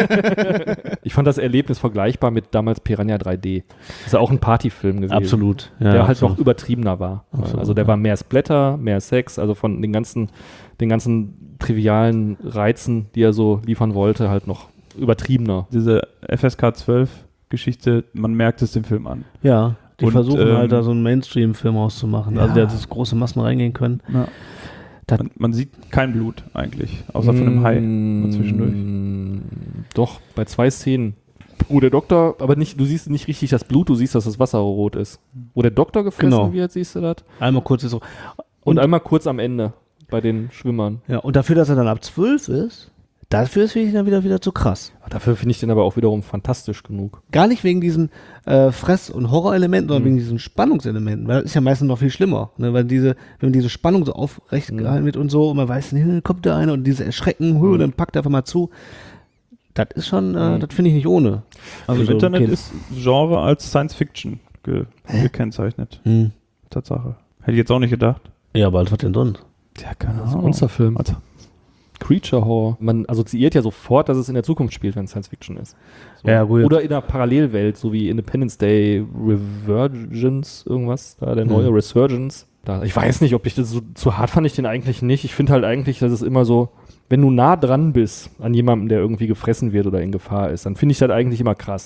Speaker 3: Ich fand das Erlebnis vergleichbar mit damals Piranha drei D. Das ist ja auch ein Partyfilm gewesen.
Speaker 2: Absolut. Ja,
Speaker 3: Der halt
Speaker 2: absolut.
Speaker 3: noch übertriebener war.
Speaker 2: Absolut,
Speaker 3: also der
Speaker 2: ja.
Speaker 3: war mehr Splatter, mehr Sex, also von den ganzen, den ganzen trivialen Reizen, die er so liefern wollte, halt noch übertriebener.
Speaker 4: Diese F S K zwölf Geschichte, man merkt es dem Film an.
Speaker 2: Ja, die
Speaker 4: Und,
Speaker 2: versuchen
Speaker 4: ähm,
Speaker 2: halt da so einen Mainstream-Film auszumachen. Also,
Speaker 4: Ja.
Speaker 2: dass große Massen reingehen können. Das-
Speaker 4: Man, man sieht kein Blut eigentlich, außer von einem Hai
Speaker 3: Mm,
Speaker 4: zwischendurch.
Speaker 3: Doch, bei zwei Szenen. Wo der Doktor, aber nicht, du siehst nicht richtig das Blut, du siehst, dass das Wasser rot ist. Wo der Doktor gefressen
Speaker 2: Genau.
Speaker 3: wird, siehst du das?
Speaker 2: Einmal kurz so.
Speaker 3: Und,
Speaker 2: Und-
Speaker 3: einmal kurz am Ende bei den Schwimmern.
Speaker 2: Ja, und dafür, dass er dann ab zwölf ist, dafür ist ich dann wieder, wieder zu krass.
Speaker 3: Dafür finde ich den aber auch wiederum fantastisch genug.
Speaker 2: Gar nicht wegen diesen äh, Fress- und Horrorelementen, sondern
Speaker 3: Mhm.
Speaker 2: wegen diesen Spannungselementen. Weil das ist ja meistens noch viel schlimmer. Ne? Weil diese, wenn diese Spannung so aufrecht
Speaker 3: Mhm.
Speaker 2: gehalten wird und so, und man weiß, nee, kommt da einer und diese Erschrecken,
Speaker 3: Mhm.
Speaker 2: und dann packt er einfach mal zu. Das ist schon, äh,
Speaker 3: Mhm.
Speaker 2: das finde ich nicht ohne. Also
Speaker 4: Im
Speaker 2: so,
Speaker 4: Internet
Speaker 2: okay.
Speaker 4: ist Genre als Science Fiction ge gekennzeichnet.
Speaker 2: Hm.
Speaker 4: Tatsache. Hätte ich jetzt auch nicht gedacht.
Speaker 2: Ja, aber was denn sonst?
Speaker 4: Ja, keine
Speaker 3: Das ist ein Monsterfilm.
Speaker 4: Also,
Speaker 3: Creature Horror. Man assoziiert ja sofort, dass es in der Zukunft spielt, wenn es Science Fiction ist. So.
Speaker 2: Ja, gut.
Speaker 3: Oder in einer Parallelwelt, so wie Independence Day, Resurgence, irgendwas, da der neue
Speaker 2: Hm.
Speaker 3: Resurgence. Da, ich weiß nicht, ob ich das so, zu hart fand ich den eigentlich nicht. Ich finde halt eigentlich, dass es immer so, wenn du nah dran bist an jemandem, der irgendwie gefressen wird oder in Gefahr ist, dann finde ich das eigentlich immer krass.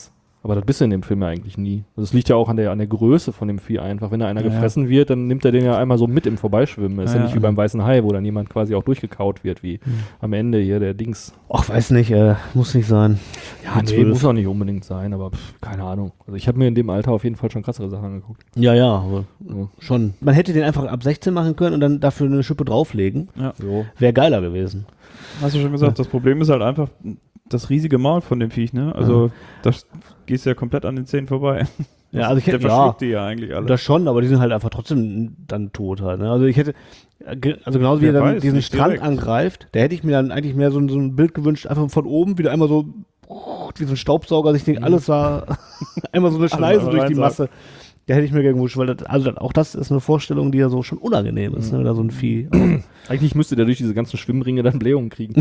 Speaker 3: Aber das bist du in dem Film ja eigentlich nie. Also es liegt ja auch an der, an der Größe von dem Vieh einfach. Wenn da einer
Speaker 4: Ja,
Speaker 3: gefressen
Speaker 4: ja.
Speaker 3: wird, dann nimmt er den ja einmal so mit im Vorbeischwimmen. Das ist ja,
Speaker 4: Ja,
Speaker 3: nicht
Speaker 4: ja.
Speaker 3: wie beim weißen Hai, wo dann jemand quasi auch durchgekaut wird, wie
Speaker 2: Mhm.
Speaker 3: am Ende hier der Dings.
Speaker 2: Ach, weiß nicht, äh, muss nicht sein.
Speaker 3: Ja,
Speaker 2: Mit
Speaker 3: nee,
Speaker 2: zwölf.
Speaker 3: muss auch nicht unbedingt sein, aber pff, keine Ahnung. Also ich habe mir in dem Alter auf jeden Fall schon krassere Sachen angeguckt.
Speaker 2: Ja, ja, aber
Speaker 3: Ja.
Speaker 2: schon. Man hätte den einfach ab sechzehn machen können und dann dafür eine Schippe drauflegen.
Speaker 4: Ja.
Speaker 3: So.
Speaker 2: Wäre geiler gewesen.
Speaker 4: Hast du schon gesagt, das Problem ist halt einfach das riesige Maul von dem Viech, ne? Also, das gehst du ja komplett an den Zähnen vorbei.
Speaker 2: Ja, also ich
Speaker 4: Der
Speaker 2: hätte, ja,
Speaker 4: verschluckt die ja eigentlich alle.
Speaker 2: das schon, aber die sind halt einfach trotzdem dann tot halt. Ne? Also ich hätte, äh, ge- also genauso wie
Speaker 4: Wer
Speaker 2: er dann
Speaker 4: weiß,
Speaker 2: diesen
Speaker 4: nicht
Speaker 2: Strand
Speaker 4: direkt.
Speaker 2: angreift, da hätte ich mir dann eigentlich mehr so, ein- so ein Bild gewünscht, einfach von oben wieder einmal so, wie so ein Staubsauger, sich denkt, alles war einmal so eine Schneise durch die
Speaker 4: reinsaugt.
Speaker 2: Masse. Da hätte ich mir gerne gewünscht, weil das, also das, auch das ist eine Vorstellung, die ja so schon unangenehm ist, ne, wenn da so ein Vieh.
Speaker 3: Eigentlich müsste der durch diese ganzen Schwimmringe dann Blähungen kriegen.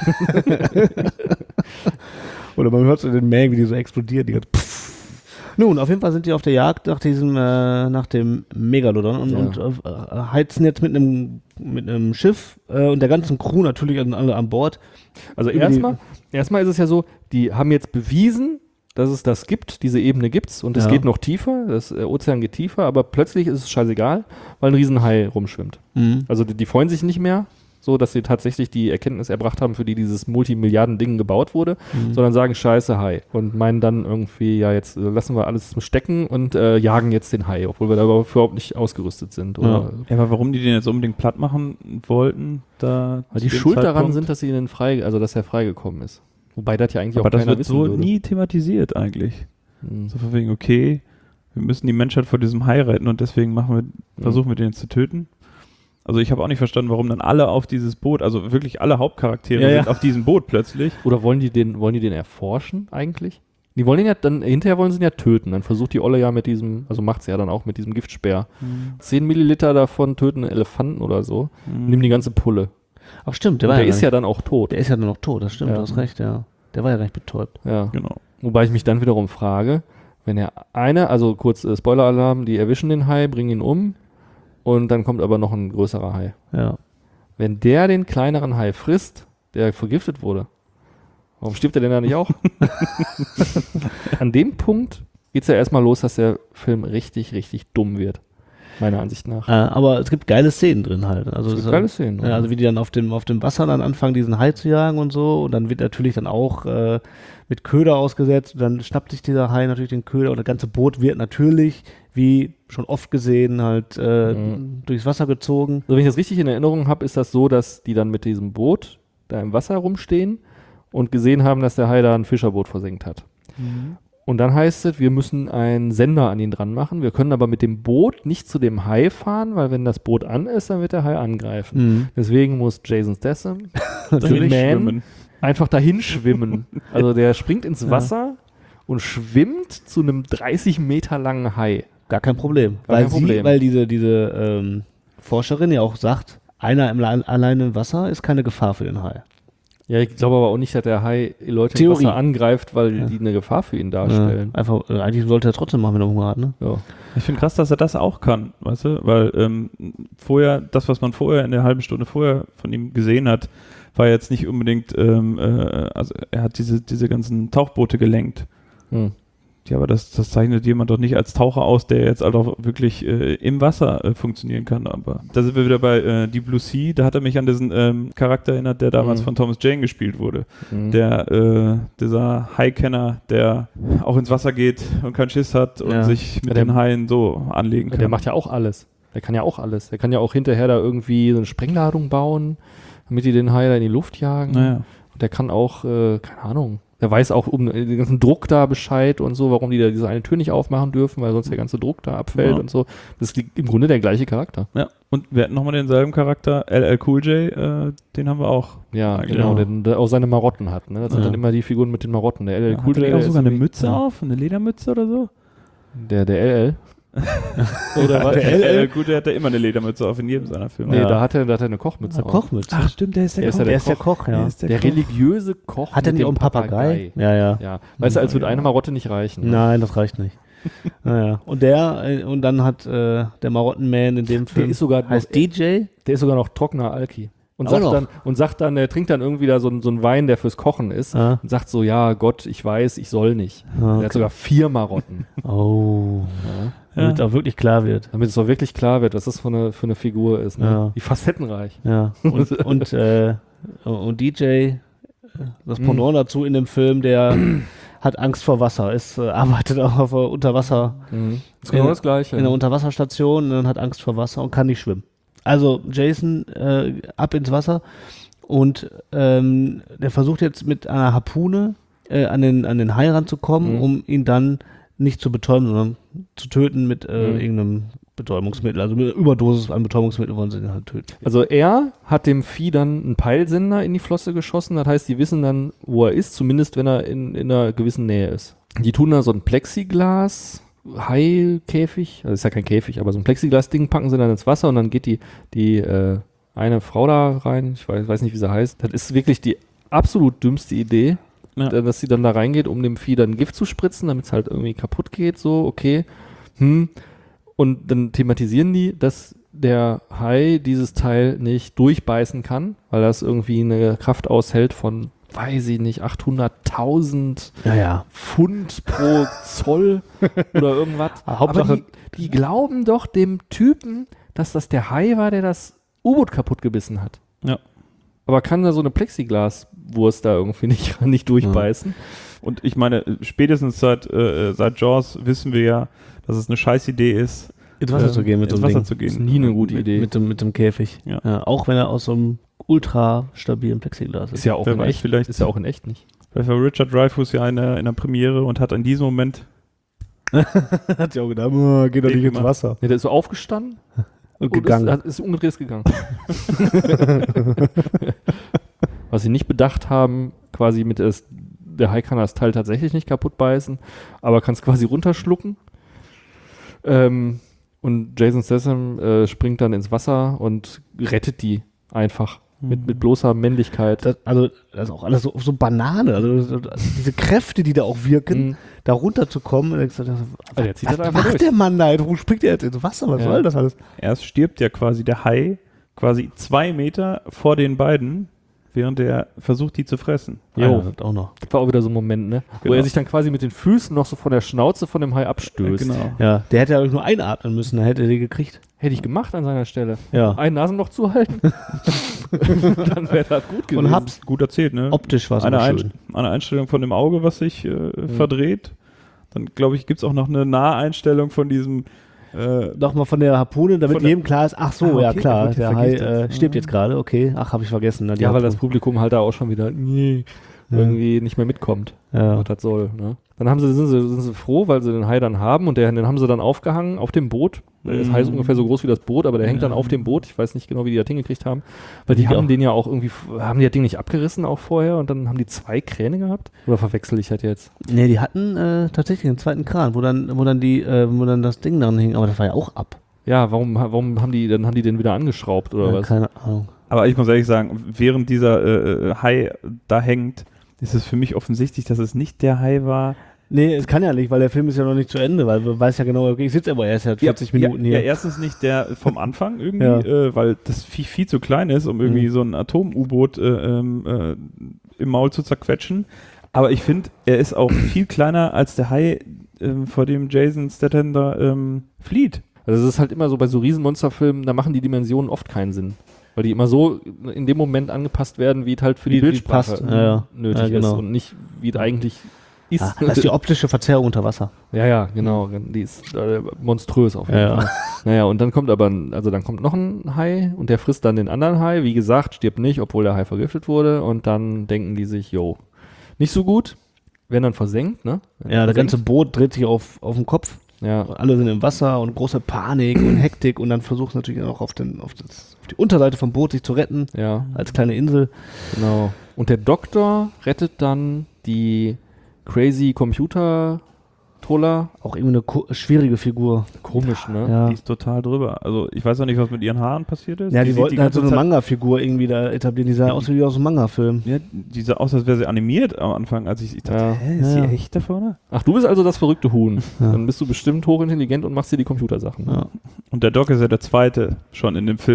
Speaker 2: Oder man hört so den Mägen, wie die so explodieren. Die ganze Pff. Nun, auf jeden Fall sind die auf der Jagd nach diesem, äh, nach dem Megalodon und,
Speaker 3: Ja.
Speaker 2: und äh, heizen jetzt mit einem mit einem Schiff äh, und der ganzen Crew natürlich an- alle an Bord.
Speaker 3: Also
Speaker 2: Über
Speaker 3: erstmal, erstmal ist es ja so, die haben jetzt bewiesen, dass es das gibt, diese Ebene gibt's und es
Speaker 2: Ja.
Speaker 3: geht noch tiefer, das äh, Ozean geht tiefer, aber plötzlich ist es scheißegal, weil ein Riesenhai rumschwimmt.
Speaker 2: Mhm.
Speaker 3: Also die, die freuen sich nicht mehr, so dass sie tatsächlich die Erkenntnis erbracht haben, für die dieses Multimilliarden-Ding gebaut wurde,
Speaker 2: Mhm.
Speaker 3: sondern sagen scheiße Hai und meinen dann irgendwie, ja jetzt äh, lassen wir alles stecken und äh, jagen jetzt den Hai, obwohl wir da überhaupt nicht ausgerüstet sind. Oder
Speaker 4: Ja, aber warum die den jetzt unbedingt platt machen wollten, da.
Speaker 3: weil
Speaker 4: zu
Speaker 3: die
Speaker 4: dem
Speaker 3: schuld daran
Speaker 4: Zeitpunkt-
Speaker 3: sind, dass sie den frei, also dass er freigekommen ist. Wobei das ja eigentlich
Speaker 4: Aber
Speaker 3: auch
Speaker 4: das
Speaker 3: keiner
Speaker 4: wird
Speaker 3: wissen
Speaker 4: so
Speaker 3: würde.
Speaker 4: nie thematisiert eigentlich.
Speaker 3: Hm.
Speaker 4: So von wegen, okay, wir müssen die Menschheit vor diesem Hai retten und deswegen machen wir, versuchen wir den jetzt zu töten. Also ich habe auch nicht verstanden, warum dann alle auf dieses Boot, also wirklich alle Hauptcharaktere
Speaker 2: Ja, ja.
Speaker 4: sind auf diesem Boot plötzlich.
Speaker 3: Oder wollen die den, wollen die den erforschen eigentlich? Die wollen ihn ja dann, hinterher wollen sie ihn ja töten. Dann versucht die Olle ja mit diesem, also macht sie ja dann auch mit diesem Giftspeer. Zehn Milliliter davon töten einen Elefanten oder so.
Speaker 4: Mhm.
Speaker 3: Nimm die ganze Pulle.
Speaker 2: Ach stimmt, der,
Speaker 3: Der,
Speaker 2: war
Speaker 3: der
Speaker 2: ja
Speaker 3: ist
Speaker 2: gar
Speaker 3: ja dann auch tot.
Speaker 2: nicht, der ist ja nur noch tot, das stimmt,
Speaker 3: Ja.
Speaker 2: du hast recht, ja. Der war ja gar nicht betäubt.
Speaker 3: Ja.
Speaker 4: Genau.
Speaker 3: Wobei ich mich dann wiederum frage, wenn er eine, also kurz äh, Spoiler-Alarm, die erwischen den Hai, bringen ihn um und dann kommt aber noch ein größerer Hai.
Speaker 2: Ja.
Speaker 3: Wenn der den kleineren Hai frisst, der vergiftet wurde, warum stirbt er denn da nicht auch? An dem Punkt geht es ja erstmal los, dass der Film richtig, richtig dumm wird. Meiner Ansicht nach.
Speaker 2: Äh, aber es gibt geile Szenen drin halt. Also
Speaker 3: Es gibt
Speaker 2: es-
Speaker 3: geile Szenen,
Speaker 2: Ja,
Speaker 3: ja.
Speaker 2: also wie die dann auf dem, auf dem Wasser dann anfangen, diesen Hai zu jagen und so. Und dann wird natürlich dann auch äh, mit Köder ausgesetzt. Und dann schnappt sich dieser Hai natürlich den Köder. Und das ganze Boot wird natürlich, wie schon oft gesehen, halt äh,
Speaker 3: Mhm.
Speaker 2: durchs Wasser gezogen.
Speaker 3: Also wenn ich das richtig in Erinnerung habe, ist das so, dass die dann mit diesem Boot da im Wasser rumstehen und gesehen haben, dass der Hai da ein Fischerboot versenkt hat. Und dann heißt es, wir müssen einen Sender an ihn dran machen. Wir können aber mit dem Boot nicht zu dem Hai fahren, weil wenn das Boot an ist, dann wird der Hai angreifen.
Speaker 2: Mhm.
Speaker 3: Deswegen muss Jason Statham
Speaker 2: Natürlich.
Speaker 3: Man
Speaker 4: schwimmen.
Speaker 3: einfach dahin schwimmen. Also der springt ins
Speaker 2: Ja.
Speaker 3: Wasser und schwimmt zu einem dreißig Meter langen Hai.
Speaker 2: Gar kein Problem.
Speaker 3: Gar
Speaker 2: weil
Speaker 3: kein
Speaker 2: sie,
Speaker 3: Problem.
Speaker 2: weil diese, diese ähm, Forscherin ja auch sagt, einer im, allein im Wasser ist keine Gefahr für den Hai.
Speaker 3: Ja, ich glaube aber auch nicht, dass der Hai Leute
Speaker 2: Theorie.
Speaker 3: im Wasser angreift, weil
Speaker 2: Ja.
Speaker 3: die eine Gefahr für ihn
Speaker 2: Ja,
Speaker 3: darstellen.
Speaker 2: einfach, äh, eigentlich sollte er trotzdem machen, wenn er Hunger hat, ne?
Speaker 3: Ja.
Speaker 4: Ich finde krass, dass er das auch kann, weißt du? Weil ähm, vorher, das, was man vorher in der halben Stunde vorher von ihm gesehen hat, war jetzt nicht unbedingt, ähm, äh, also er hat diese, diese ganzen Tauchboote gelenkt.
Speaker 3: Hm.
Speaker 4: Ja, aber das, das zeichnet jemand doch nicht als Taucher aus, der jetzt halt auch wirklich äh, im Wasser äh, funktionieren kann. Aber da sind wir wieder bei äh, Deep Blue Sea. Da hat er mich an diesen ähm, Charakter erinnert, der damals
Speaker 3: Mhm.
Speaker 4: von Thomas Jane gespielt wurde.
Speaker 3: Mhm.
Speaker 4: Der, äh, dieser Hai-Kenner, der auch ins Wasser geht und keinen Schiss hat und
Speaker 2: Ja.
Speaker 4: sich mit
Speaker 3: Ja, der-
Speaker 4: den Haien so anlegen kann.
Speaker 3: Der macht ja auch alles. Der kann ja auch alles. Der kann ja auch hinterher da irgendwie so eine Sprengladung bauen, damit die den Hai da in die Luft jagen.
Speaker 4: Naja.
Speaker 3: Und der kann auch, äh, keine Ahnung, der weiß auch um den ganzen Druck da Bescheid und so, warum die da diese eine Tür nicht aufmachen dürfen, weil sonst der ganze Druck da abfällt
Speaker 4: Ja.
Speaker 3: und so. Das ist im Grunde der gleiche Charakter.
Speaker 4: Ja, und wir hatten nochmal denselben Charakter, L L Cool J, äh, den haben wir auch.
Speaker 3: Ja,
Speaker 4: Eigentlich
Speaker 3: genau,
Speaker 2: auch.
Speaker 3: der, der auch seine Marotten hat. Ne? Das sind
Speaker 2: Ja.
Speaker 3: dann immer die Figuren mit den Marotten. Der L L
Speaker 4: Ja,
Speaker 3: Cool
Speaker 4: hat der
Speaker 3: J,
Speaker 4: nicht auch
Speaker 3: der
Speaker 4: sogar
Speaker 3: ist
Speaker 4: eine
Speaker 3: irgendwie-
Speaker 4: Mütze auf, eine Ledermütze oder so?
Speaker 3: Der, der L L. Oder was?
Speaker 4: Der L L Cool J hat ja immer eine Ledermütze auf in jedem seiner Filme.
Speaker 3: Nee,
Speaker 2: Ja.
Speaker 3: da hat er, da hat er eine Kochmütze
Speaker 2: Eine
Speaker 3: auf.
Speaker 2: Kochmütze.
Speaker 4: Ach stimmt, der ist der,
Speaker 3: Der ist
Speaker 4: Koch.
Speaker 3: ja
Speaker 2: der ist der Koch, ja.
Speaker 4: Der ist der,
Speaker 3: Der
Speaker 4: Koch.
Speaker 3: religiöse Koch
Speaker 2: Hat er
Speaker 3: mit
Speaker 2: nicht auch
Speaker 3: dem
Speaker 2: einen Papagei? Ja, ja.
Speaker 3: Ja, weißt du, als würde eine Marotte nicht reichen. Ne?
Speaker 2: Nein, das reicht nicht. Naja. Und der, äh, und dann hat äh, der Marottenman in dem Film,
Speaker 3: Der ist sogar noch,
Speaker 2: heißt D J.
Speaker 3: der ist sogar noch trockener Alki. Und
Speaker 2: Auch
Speaker 3: sagt,
Speaker 2: noch.
Speaker 3: dann, und sagt dann, er trinkt dann irgendwie da so, ein- so einen Wein, der fürs Kochen ist
Speaker 2: Ah.
Speaker 3: und sagt so, ja Gott, ich weiß, ich soll nicht.
Speaker 2: Ah,
Speaker 3: Er hat sogar vier Marotten.
Speaker 2: Oh. Damit auch wirklich klar wird.
Speaker 3: Damit es auch wirklich klar wird, was das für eine, für eine Figur ist. Ne?
Speaker 2: Ja.
Speaker 3: Wie facettenreich.
Speaker 2: Ja. Und, und, äh, und D J, das Pendant dazu in dem Film, der hat Angst vor Wasser, ist, äh, arbeitet auch auf einer Unterwasser,
Speaker 3: Mhm. Das ist genau
Speaker 2: Ja.
Speaker 3: das Gleiche.
Speaker 2: in einer Unterwasserstation und hat Angst vor Wasser und kann nicht schwimmen. Also Jason äh, ab ins Wasser und ähm, der versucht jetzt mit einer Harpune äh, an, den, an den Hai ranzukommen,
Speaker 3: Mhm.
Speaker 2: um ihn dann nicht zu betäuben, sondern zu töten mit äh,
Speaker 3: Mhm.
Speaker 2: irgendeinem Betäubungsmittel. Also mit einer Überdosis an Betäubungsmittel wollen sie ihn halt töten.
Speaker 3: Also er hat dem Vieh dann einen Peilsender in die Flosse geschossen. Das heißt, die wissen dann, wo er ist, zumindest wenn er in, in einer gewissen Nähe ist. Die tun da so ein Plexiglas Hai-Käfig, also ist ja kein Käfig, aber so ein Plexiglas-Ding packen sie dann ins Wasser und dann geht die, die äh, eine Frau da rein, ich weiß, weiß nicht, wie sie heißt. Das ist wirklich die absolut dümmste Idee,
Speaker 4: Ja.
Speaker 3: äh, dass sie dann da reingeht, um dem Vieh dann Gift zu spritzen, damit es halt irgendwie kaputt geht, so, okay. Hm. Und dann thematisieren die, dass der Hai dieses Teil nicht durchbeißen kann, weil das irgendwie eine Kraft aushält von, weiß ich nicht, achthunderttausend
Speaker 2: Ja, ja.
Speaker 3: Pfund pro Zoll oder irgendwas.
Speaker 2: Hauptsache-
Speaker 3: Aber die, die glauben doch dem Typen, dass das der Hai war, der das U-Boot kaputt gebissen hat.
Speaker 4: Ja.
Speaker 3: Aber kann da so eine Plexiglaswurst da irgendwie nicht, nicht durchbeißen?
Speaker 4: Und ich meine, spätestens seit, äh, seit Jaws wissen wir ja, dass es eine Scheißidee ist,
Speaker 2: Ins Wasser
Speaker 4: äh,
Speaker 2: zu gehen mit
Speaker 4: ins
Speaker 2: so einem
Speaker 4: Wasser
Speaker 2: Ding.
Speaker 4: zu
Speaker 3: Das ist
Speaker 4: gehen.
Speaker 3: nie eine gute
Speaker 2: Mit,
Speaker 3: Idee.
Speaker 2: mit, dem, mit dem Käfig.
Speaker 4: Ja.
Speaker 2: Ja, auch wenn er aus so einem ultra stabilen Plexiglas ist.
Speaker 3: Ist ja auch
Speaker 4: Wer
Speaker 3: in
Speaker 4: weiß,
Speaker 3: echt.
Speaker 4: vielleicht-
Speaker 3: Ist ja auch in echt nicht.
Speaker 4: Vielleicht war Richard Dreyfuss ja in der, in der Premiere und hat in diesem Moment
Speaker 2: Hat ja auch gedacht, oh, geh doch
Speaker 4: nicht
Speaker 2: nicht ins
Speaker 4: gemacht.
Speaker 2: Wasser.
Speaker 3: Ja, der ist so aufgestanden
Speaker 2: Und
Speaker 3: und
Speaker 2: gegangen.
Speaker 3: ist, ist umgedreht ist gegangen. Was sie nicht bedacht haben, quasi mit es, der Hai kann das Teil tatsächlich nicht kaputt beißen, aber kann es quasi runterschlucken. Ähm, und Jason Statham äh, springt dann ins Wasser und rettet die einfach mit, mit bloßer Männlichkeit.
Speaker 2: Das, also, das ist auch alles so, so Banane. Also, so- diese Kräfte, die da auch wirken,
Speaker 3: Mhm.
Speaker 2: da runterzukommen. Und ich so,
Speaker 3: Also der zieht
Speaker 2: was
Speaker 3: das einfach
Speaker 2: macht
Speaker 3: durch.
Speaker 2: der Mann da jetzt? Warum springt der jetzt ins Wasser? Was
Speaker 3: Ja.
Speaker 2: soll das alles?
Speaker 4: erst stirbt ja quasi der Hai quasi zwei Meter vor den beiden, während er versucht, die zu fressen.
Speaker 3: Jo.
Speaker 2: Ja, das auch noch.
Speaker 3: Das war auch wieder so ein Moment, ne? Wo
Speaker 4: Genau.
Speaker 3: er sich dann quasi mit den Füßen noch so von der Schnauze von dem Hai abstößt.
Speaker 4: Genau.
Speaker 2: Ja, der hätte ja nur einatmen müssen, dann hätte er die gekriegt.
Speaker 3: Hätte ich gemacht an seiner Stelle.
Speaker 2: Ja.
Speaker 3: Ein Nasenloch zuhalten. Dann wäre das gut gewesen.
Speaker 2: Und hab's.
Speaker 4: Gut erzählt, ne?
Speaker 2: Optisch war es
Speaker 4: eine,
Speaker 2: auch
Speaker 4: Ein
Speaker 2: schön.
Speaker 4: eine Einstellung von dem Auge, was sich äh, verdreht. Dann, glaube ich, gibt es auch noch eine Naheinstellung von diesem äh,
Speaker 2: Nochmal von der Harpune, damit
Speaker 4: Von der-
Speaker 2: jedem klar ist, ach so,
Speaker 4: Ah,
Speaker 2: ja
Speaker 4: okay,
Speaker 2: klar,
Speaker 4: da wird
Speaker 2: der
Speaker 4: die
Speaker 2: Hai
Speaker 4: vergiftet.
Speaker 2: äh, stirbt jetzt gerade, okay. Ach, habe ich vergessen. Ne, die
Speaker 3: Ja, weil das
Speaker 2: Harpune.
Speaker 3: Publikum halt da auch schon wieder nee, irgendwie nicht mehr mitkommt,
Speaker 2: Ja.
Speaker 3: was das soll. Ne? Dann haben sie, sind, sie, sind sie froh, weil sie den Hai dann haben und der, den haben sie dann aufgehangen auf dem Boot. Das Hai ist ungefähr so groß wie das Boot, aber der hängt dann auf dem Boot. Ich weiß nicht genau, wie die das hingekriegt haben. Weil die
Speaker 2: Die
Speaker 3: haben
Speaker 2: auch.
Speaker 3: den ja auch irgendwie, haben die das Ding nicht abgerissen auch vorher und dann haben die zwei Kräne gehabt? Oder verwechsel ich das jetzt?
Speaker 2: Nee, die hatten äh, tatsächlich einen zweiten Kran, wo dann, wo dann die, äh, wo dann das Ding dran hing, aber das war ja auch ab.
Speaker 3: Ja, warum, warum haben die, dann haben die den wieder angeschraubt oder
Speaker 2: Ja,
Speaker 3: was?
Speaker 2: keine Ahnung.
Speaker 4: Aber ich muss ehrlich sagen, während dieser äh, Hai da hängt, ist es für mich offensichtlich, dass es nicht der Hai war.
Speaker 2: Nee, es kann ja nicht, weil der Film ist ja noch nicht zu Ende, weil man weiß ja genau, okay, ich sitze aber erst seit vierzig Minuten
Speaker 4: ja,
Speaker 2: hier.
Speaker 4: Ja, erstens nicht der vom Anfang irgendwie,
Speaker 2: Ja.
Speaker 4: äh, weil das viel, viel zu klein ist, um irgendwie
Speaker 2: Mhm.
Speaker 4: so ein Atom-U-Boot äh, ähm, äh, im Maul zu zerquetschen. Aber ich finde, er ist auch viel kleiner als der Hai, ähm, vor dem Jason Statham da ähm, flieht.
Speaker 3: Also es ist halt immer so bei so Riesenmonsterfilmen, da machen die Dimensionen oft keinen Sinn. Weil die immer so in dem Moment angepasst werden, wie es halt für die
Speaker 2: Wie- wie
Speaker 3: Bildsprache
Speaker 2: passt. Ja, ja.
Speaker 3: nötig
Speaker 2: Ja, genau.
Speaker 3: ist und nicht, wie es eigentlich ist.
Speaker 2: Ah, das ist die optische Verzerrung unter Wasser.
Speaker 3: ja, ja, genau. Die ist äh, monströs auf jeden
Speaker 2: Ja, ja.
Speaker 3: Fall. Naja, und dann kommt aber, ein, also dann kommt noch ein Hai und der frisst dann den anderen Hai. Wie gesagt, stirbt nicht, obwohl der Hai vergiftet wurde. Und dann denken die sich, jo, nicht so gut. Werden dann versenkt, ne? Werden
Speaker 2: Ja, das
Speaker 3: versenkt.
Speaker 2: ganze Boot dreht sich auf, auf den Kopf.
Speaker 3: Ja,
Speaker 2: Alle sind im Wasser und große Panik und Hektik und dann versucht natürlich auch auf, den, auf, das, auf die Unterseite vom Boot sich zu retten,
Speaker 3: ja,
Speaker 2: als kleine Insel.
Speaker 3: genau. Und der Doktor rettet dann die crazy Computer Troller.
Speaker 2: Auch irgendwie eine ko- schwierige Figur.
Speaker 3: Komisch, ne?
Speaker 2: Ja,
Speaker 4: Die ist total drüber. Also ich weiß auch nicht, was mit ihren Haaren passiert ist.
Speaker 2: ja die,
Speaker 4: sieht
Speaker 2: wollten halt so eine
Speaker 4: ganze Zeit-
Speaker 2: Manga-Figur irgendwie da etablieren. Die sah aus wie aus einem Manga-Film.
Speaker 4: Ja, die sah aus, als wäre sie animiert am Anfang, als ich, ich dachte,
Speaker 3: Ja.
Speaker 4: hä, ist
Speaker 2: Ja.
Speaker 4: sie echt da vorne?
Speaker 3: Ach, du bist also das verrückte Huhn.
Speaker 2: Ja.
Speaker 3: Dann bist du bestimmt hochintelligent und machst dir die Computersachen.
Speaker 2: Ja.
Speaker 4: Und der Doc ist ja der zweite schon in dem Film